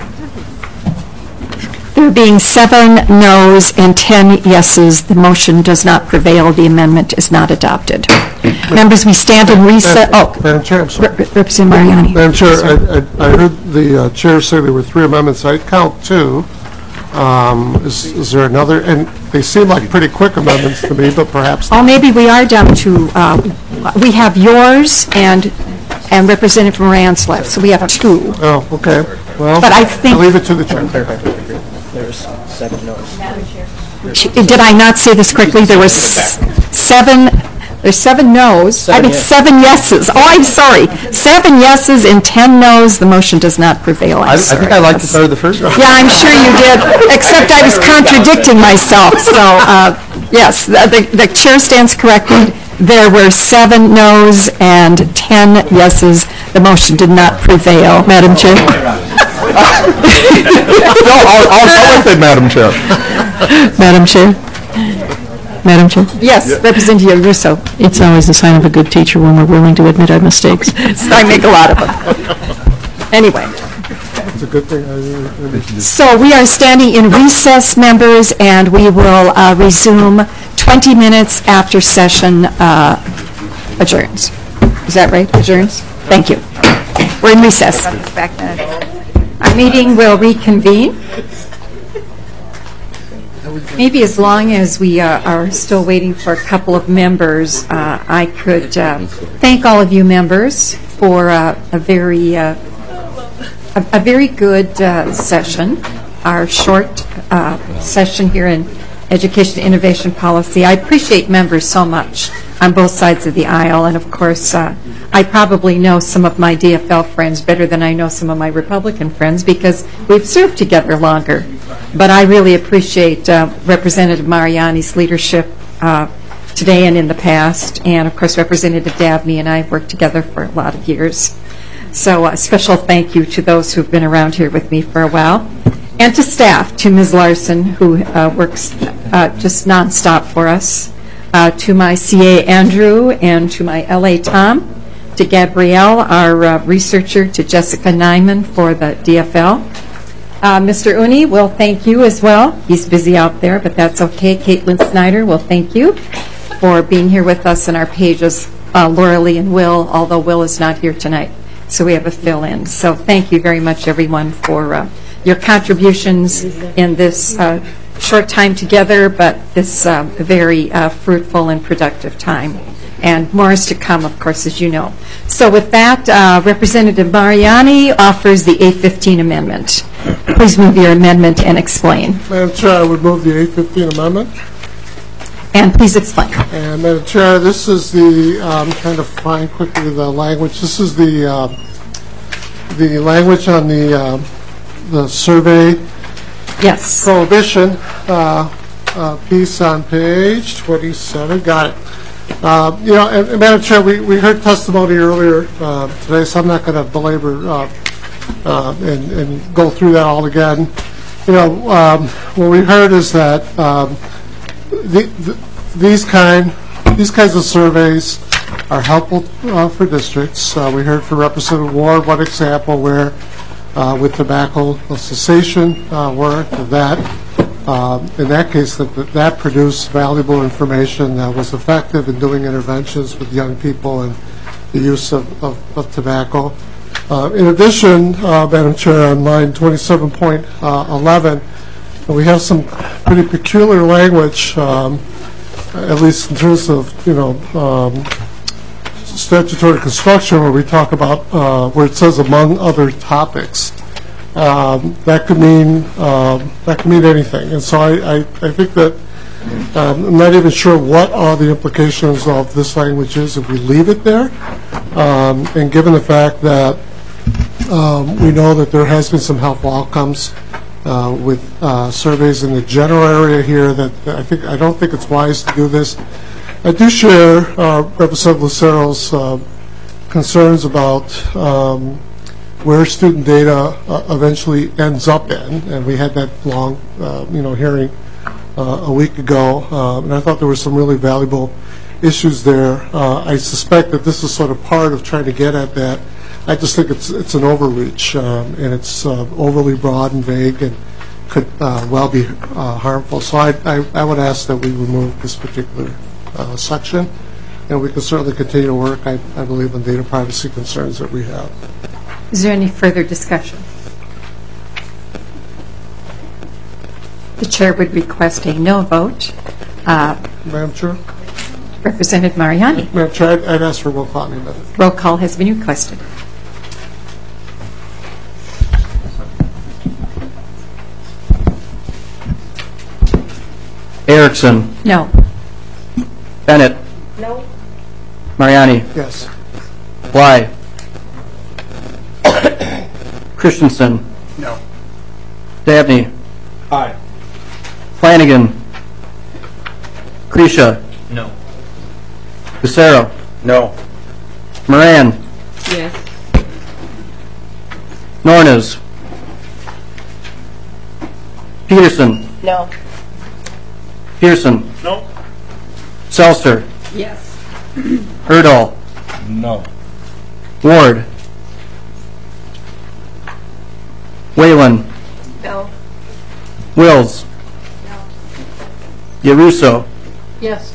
There being seven noes and ten yeses, the motion does not prevail. The amendment is not adopted. Members, we stand in recess. Oh, Madam Chair, I'm sorry. Rep- Representative Mariani. Madam Chair, I, I, I heard the uh, chair say there were three amendments. I count two. Um, is, is there another? And they seem like pretty quick amendments to me, but perhaps. Oh, maybe we are down to, uh, we have yours and and Representative Moran's left, so we have two. Oh, okay. Well, But I think- I'll leave it to the chair. There's seven no's. Did I not say this correctly? There was seven, there's seven noes. I mean, seven yeses. Oh, I'm sorry. Seven yeses and ten noes. The motion does not prevail. I'm I I sorry. think I liked it better the first time. Yeah, I'm sure you did, except I was contradicting myself. So, uh, yes, the the the chair stands corrected. There were seven noes and ten yeses. The motion did not prevail. Madam Chair? No, I'll, I'll go with it, Madam Chair. Madam Chair? Madam Chair? Yes, Representative Russo. It's always a sign of a good teacher when we're willing to admit our mistakes. I make a lot of them. Anyway. It's a good thing. I- I- So we are standing in recess, members, and we will uh, resume twenty minutes after session uh, adjourns. Is that right? Adjourns? Thank you. We're in recess. Our meeting will reconvene. Maybe as long as we uh, are still waiting for a couple of members, uh, I could uh, thank all of you members for uh, a very uh, a, a very good uh, session, our short uh, session here in Education Innovation Policy. I appreciate members so much on both sides of the aisle, and of course, uh, I probably know some of my D F L friends better than I know some of my Republican friends because we've served together longer. But I really appreciate uh, Representative Mariani's leadership uh, today and in the past, and of course, Representative Dabney and I have worked together for a lot of years. So a special thank you to those who've been around here with me for a while. And to staff, to Miz Larson, who uh, works uh, just nonstop for us, uh, to my C A Andrew, and to my L A Tom, to Gabrielle, our uh, researcher, to Jessica Nyman for the D F L. Uh, Mister Uni will thank you as well. He's busy out there, but that's okay. Caitlin Snyder will thank you for being here with us in our pages. Uh, Laura Lee and Will, although Will is not here tonight, so we have a fill-in. So thank you very much, everyone, for uh, your contributions in this uh, short time together, but this uh, very uh, fruitful and productive time. And more is to come, of course, as you know. So with that, uh, Representative Mariani offers the eight fifteen amendment. Please move your amendment and explain. Madam Chair, I would move the eight fifteen amendment. And please explain. And Madam Chair, this is the, um, trying to find quickly the language, this is the, uh, the language on the, uh, the survey yes. prohibition uh, uh, piece on page twenty-seven. Got it. Uh, you know, and, and Madam Chair, we, we heard testimony earlier uh, today, so I'm not going to belabor uh, uh, and, and go through that all again. You know, um, what we heard is that um, the, the, these kind these kinds of surveys are helpful uh, for districts. Uh, we heard from Representative Ward one example where uh, with tobacco cessation uh, work that um, in that case that that produced valuable information that was effective in doing interventions with young people and the use of, of, of tobacco. Uh, in addition, uh, Madam Chair, on line twenty-seven point eleven, we have some pretty peculiar language, um, at least in terms of, you know, um, statutory construction, where we talk about, uh, where it says among other topics. Um, that could mean, um, that could mean anything. And so I, I, I think that um, I'm not even sure what are the implications of this language is if we leave it there. Um, and given the fact that um, we know that there has been some helpful outcomes Uh, with uh, surveys in the general area here, that I think I don't think it's wise to do this. I do share uh, Representative Lucero's uh, concerns about um, where student data uh, eventually ends up in, and we had that long, uh, you know, hearing uh, a week ago, uh, and I thought there were some really valuable issues there. Uh, I suspect that this is sort of part of trying to get at that. I just think it's it's an overreach, um, and it's uh, overly broad and vague, and could uh, well be uh, harmful. So I, I I would ask that we remove this particular uh, section, and we can certainly continue to work, I, I believe, on data privacy concerns that we have. Is there any further discussion? The chair would request a no vote. Uh, Madam Chair? Representative Mariani. Madam Chair, I'd, I'd ask for roll call in a minute. Roll call has been requested. Erickson. No. Bennett. No. Mariani. Yes. Bly. Christensen. No. Dabney. Aye. Flanagan. Grisha. No. Lucero. No. Moran. Yes. Nornes. Peterson. No. Pearson. No. Seltzer. Yes. Erdahl. No. Ward. Whalen. No. Wills. No. Yaruso. Yes.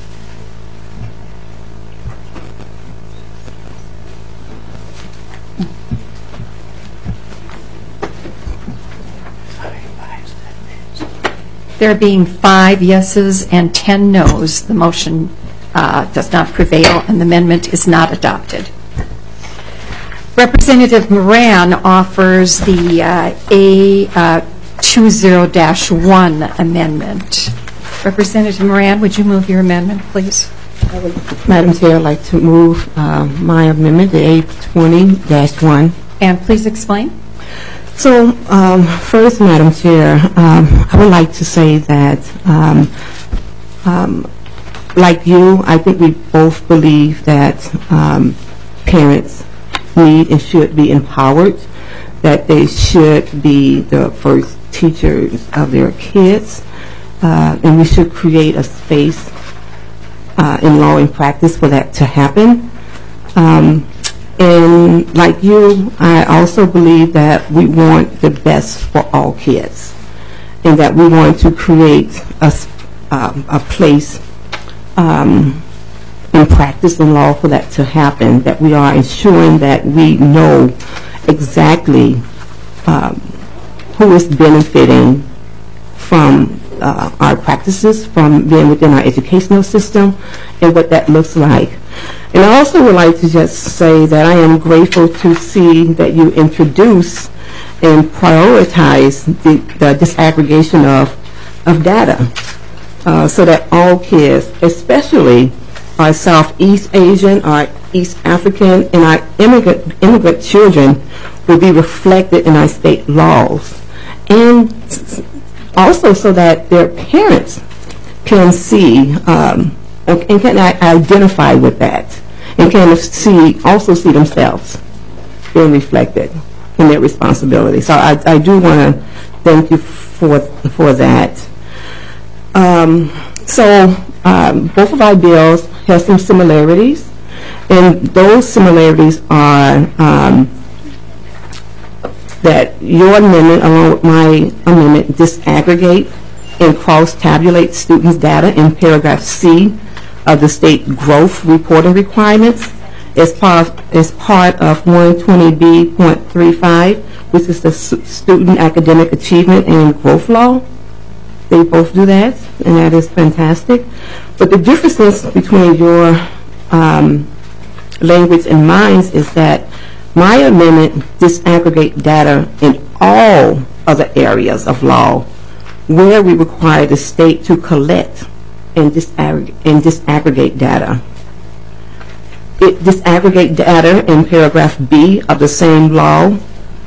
There being five yeses and ten noes, the motion uh, does not prevail and the amendment is not adopted. Representative Moran offers the uh, A twenty dash one amendment. Representative Moran, would you move your amendment, please? I would, Madam Chair, I'd like to move uh, my amendment, the A twenty dash one. And please explain. So, um, first, Madam Chair, um, I would like to say that, um, um, like you, I think we both believe that um, parents need and should be empowered that they should be the first teachers of their kids, uh, and we should create a space uh, in law and practice for that to happen. Um, and like you, I also believe that we want the best for all kids, and that we want to create a, um, a place um, in practice in law for that to happen, that we are ensuring that we know exactly um, who is benefiting from uh, our practices, from being within our educational system, and what that looks like. And I also would like to just say that I am grateful to see that you introduce and prioritize the, the disaggregation of, of data, uh, so that all kids, especially our Southeast Asian, our East African, and our immigrant, immigrant children, will be reflected in our state laws. And also so that their parents can see um, and can identify with that, and can see, also see themselves being reflected in their responsibility. So I, I do want to thank you for, for that. Um, so um, both of our bills have some similarities, and those similarities are um, that your amendment, along with my amendment, disaggregate and cross-tabulate students' data in paragraph C of the state growth reporting requirements as part, as part of one twenty B point three five, which is the Student Academic Achievement and Growth Law. They both do that, and that is fantastic. But the differences between your um, language and mine is that my amendment disaggregate data in all other areas of law where we require the state to collect and disaggregate, and disaggregate data. It disaggregate data in paragraph B of the same law,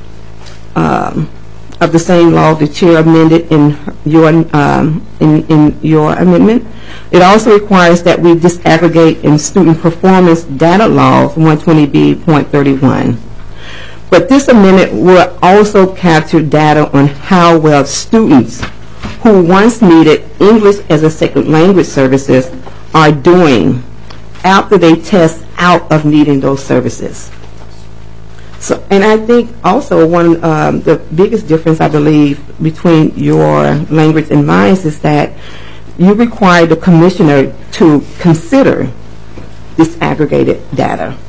um, of the same law the chair amended in your um, in, in your amendment. It also requires that we disaggregate in student performance data laws one twenty B point thirty-one. But this amendment will also capture data on how well students who once needed English as a second language services are doing after they test out of needing those services. So, and I think also one um, the biggest difference I believe between your language and mine is that you require the commissioner to consider disaggregated data.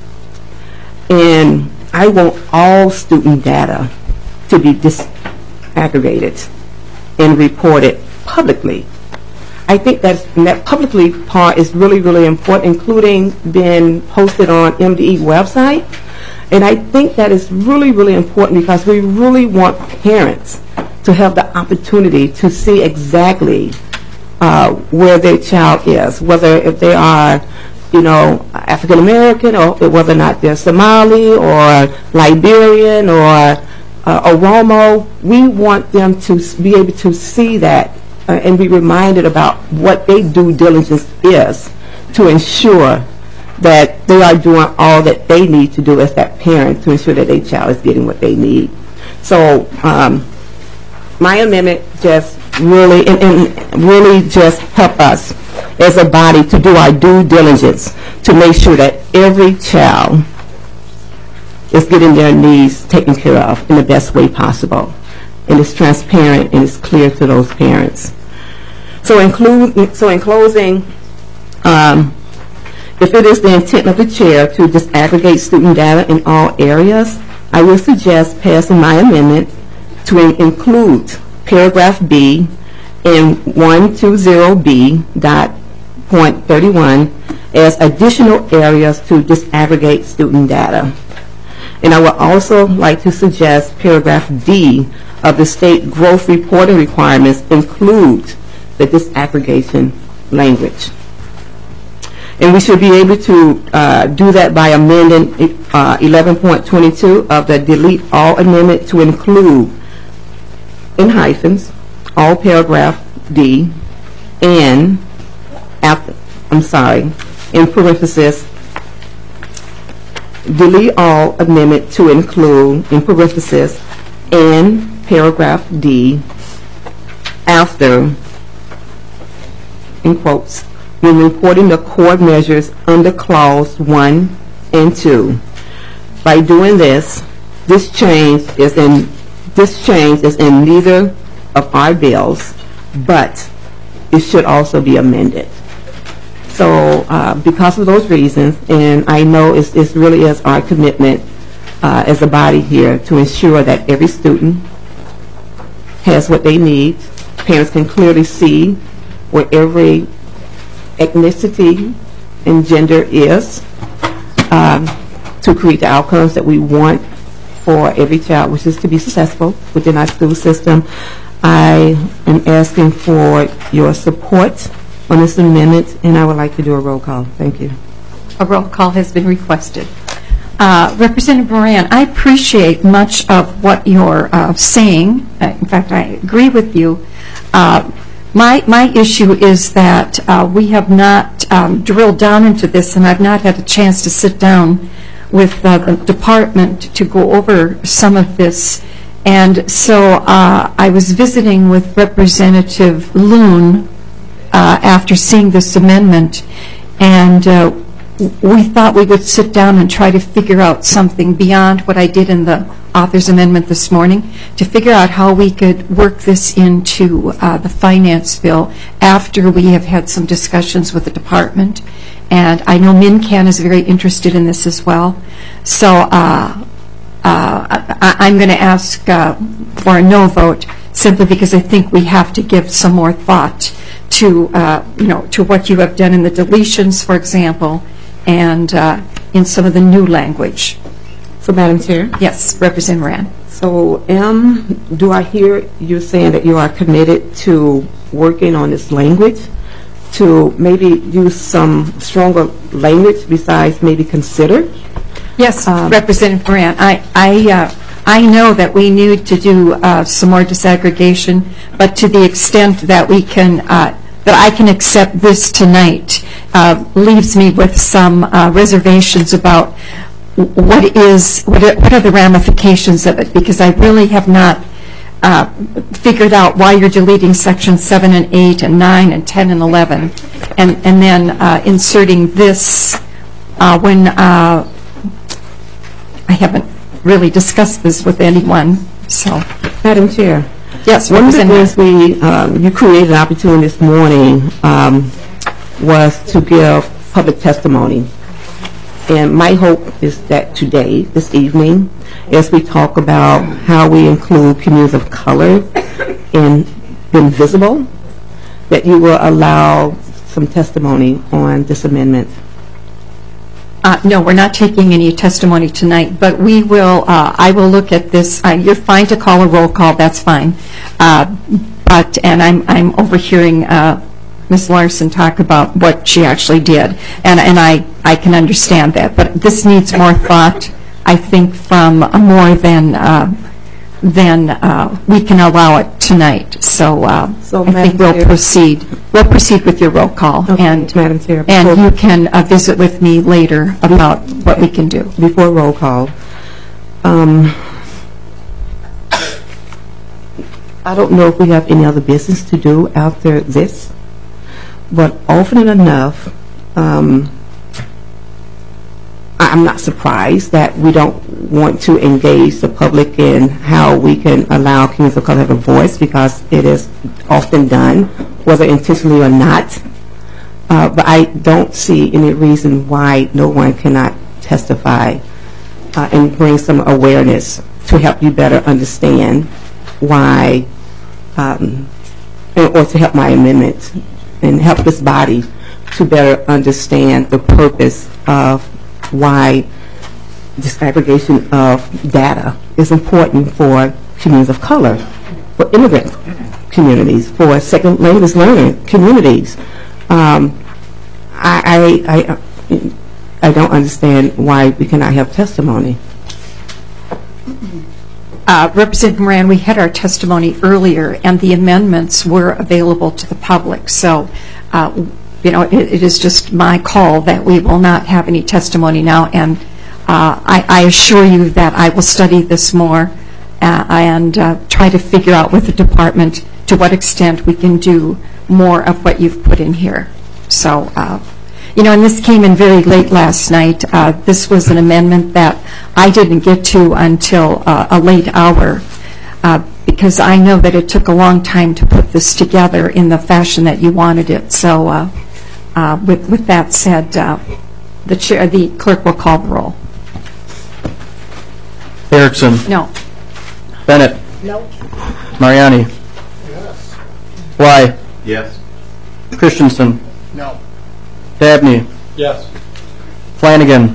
And I want all student data to be disaggregated and reported publicly. I think that's, that publicly part is really, really important, including being posted on M D E website. And I think that is really, really important because we really want parents to have the opportunity to see exactly uh, where their child is, whether if they are, you know, African American, or whether or not they're Somali or Liberian or uh, Oromo. We want them to be able to see that uh, and be reminded about what their due diligence is to ensure that they are doing all that they need to do as that parent to ensure that their child is getting what they need. So um, my amendment just really, and, and really just help us as a body to do our due diligence to make sure that every child is getting their needs taken care of in the best way possible. And it's transparent and it's clear to those parents. So, include, so in closing, um, if it is the intent of the chair to disaggregate student data in all areas, I would suggest passing my amendment to in include paragraph B in one twenty B dot point thirty-one as additional areas to disaggregate student data. And I would also like to suggest paragraph D of the state growth reporting requirements include the disaggregation language. And we should be able to uh, do that by amending uh, eleven point twenty-two of the delete all amendment to include in hyphens all paragraph D and after, I'm sorry, in parenthesis, delete all amendment to include in parenthesis in paragraph D, after, in quotes, when reporting the core measures under clause one and two. By doing this, this change is in this change is in neither of our bills, but it should also be amended. So uh, because of those reasons, and I know it's, it really is our commitment uh, as a body here to ensure that every student has what they need. Parents can clearly see where every ethnicity and gender is um, to create the outcomes that we want for every child, which is to be successful within our school system. I am asking for your support on this amendment, and I would like to do a roll call. Thank you. A roll call has been requested. Uh, Representative Moran, I appreciate much of what you're uh, saying. Uh, in fact, I agree with you. Uh, my my issue is that uh, we have not um, drilled down into this, and I've not had a chance to sit down with uh, the department to go over some of this. And so uh, I was visiting with Representative Loon uh, after seeing this amendment, and uh, we thought we would sit down and try to figure out something beyond what I did in the author's amendment this morning, to figure out how we could work this into uh, the finance bill after we have had some discussions with the department. And I know MinCan is very interested in this as well. So uh, uh, I, I'm going to ask uh, for a no vote, simply because I think we have to give some more thought to, uh, you know, to what you have done in the deletions, for example, and uh, in some of the new language. So, Madam Chair? Yes, Representative Moran. So, M, do I hear you saying that you are committed to working on this language, to maybe use some stronger language besides maybe consider? Yes, um, Representative Moran. I, I, uh, I know that we need to do uh, some more disaggregation, but to the extent that we can, uh, that I can accept this tonight, uh, leaves me with some uh, reservations about what is, what are, what are the ramifications of it, because I really have not uh, figured out why you're deleting sections seven and eight and nine and ten and eleven, and, and then uh, inserting this uh, when uh, I haven't really discussed this with anyone. So, Madam Chair. Yes, one of the things we, um, you created an opportunity this morning um, was to give public testimony. And my hope is that today, this evening, as we talk about how we include communities of color in being visible, that you will allow some testimony on this amendment. Uh, no, we're not taking any testimony tonight, but we will, uh, I will look at this. Uh, you're fine to call a roll call, that's fine. Uh, but, and I'm, I'm overhearing uh, Miz Larson talk about what she actually did, and, and I, I can understand that. But this needs more thought, I think, from uh, more than, uh, than uh, we can allow it tonight. So, uh, so I think we'll Chair. proceed. We'll proceed with your roll call. Okay, and Madam Chair. And you can uh, visit with me later about what we can do. Before roll call, um, I don't know if we have any other business to do after this, but often enough, um, I'm not surprised that we don't want to engage the public in how we can allow communities of color to have a voice, because it is often done, whether intentionally or not. Uh, but I don't see any reason why no one cannot testify uh, and bring some awareness to help you better understand why, um, or to help my amendment and help this body to better understand the purpose of why disaggregation of data is important for communities of color, for immigrant communities, for second language learner communities. Um, I, I, I, I don't understand why we cannot have testimony. Uh, Representative Moran, we had our testimony earlier, and the amendments were available to the public. So, uh, you know, it, it is just my call that we will not have any testimony now, and uh, I, I assure you that I will study this more uh, and uh, try to figure out with the department to what extent we can do more of what you've put in here. So, uh, you know, and this came in very late last night. Uh, This was an amendment that I didn't get to until uh, a late hour, uh, because I know that it took a long time to put this together in the fashion that you wanted it. So uh, uh, with with that said, uh, the chair, the clerk will call the roll. Erickson. No. Bennett. No. Mariani. Yes. Bly. Yes. Christensen. No. Dabney. Yes. Flanagan.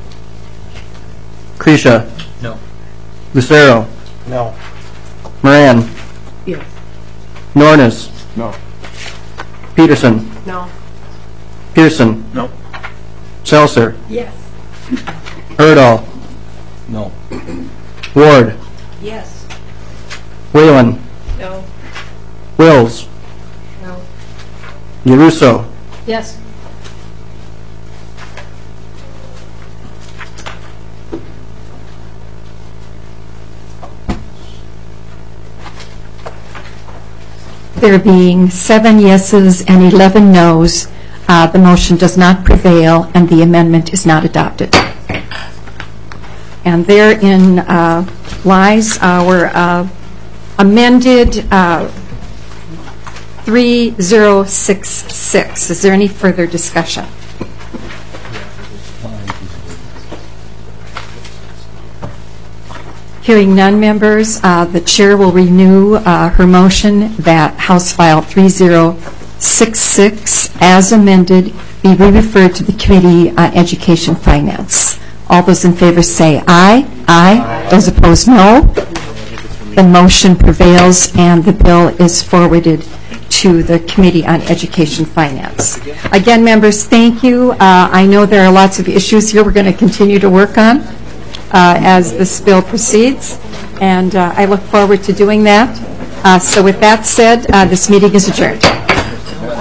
Kresha. No. Lucero. No. Moran. Yes. Nornis. No. Peterson. No. Pearson. No. Seltzer. Yes. Erdahl. No. Ward. Yes. Whalen. No. Wills. No. Yaruso. Yes. There being seven yeses and eleven noes, uh, the motion does not prevail and the amendment is not adopted. And therein uh, lies our uh, amended uh, three thousand sixty-six. Is there any further discussion? Hearing none, members, uh, the chair will renew uh, her motion that House File three thousand sixty-six, as amended, be re-referred to the Committee on Education Finance. All those in favor say aye. Aye. Aye. Those opposed, no. The motion prevails and the bill is forwarded to the Committee on Education Finance. Again, members, thank you. Uh, I know there are lots of issues here we're going to continue to work on uh, as this bill proceeds, and uh, I look forward to doing that. Uh, so with that said, uh, this meeting is adjourned.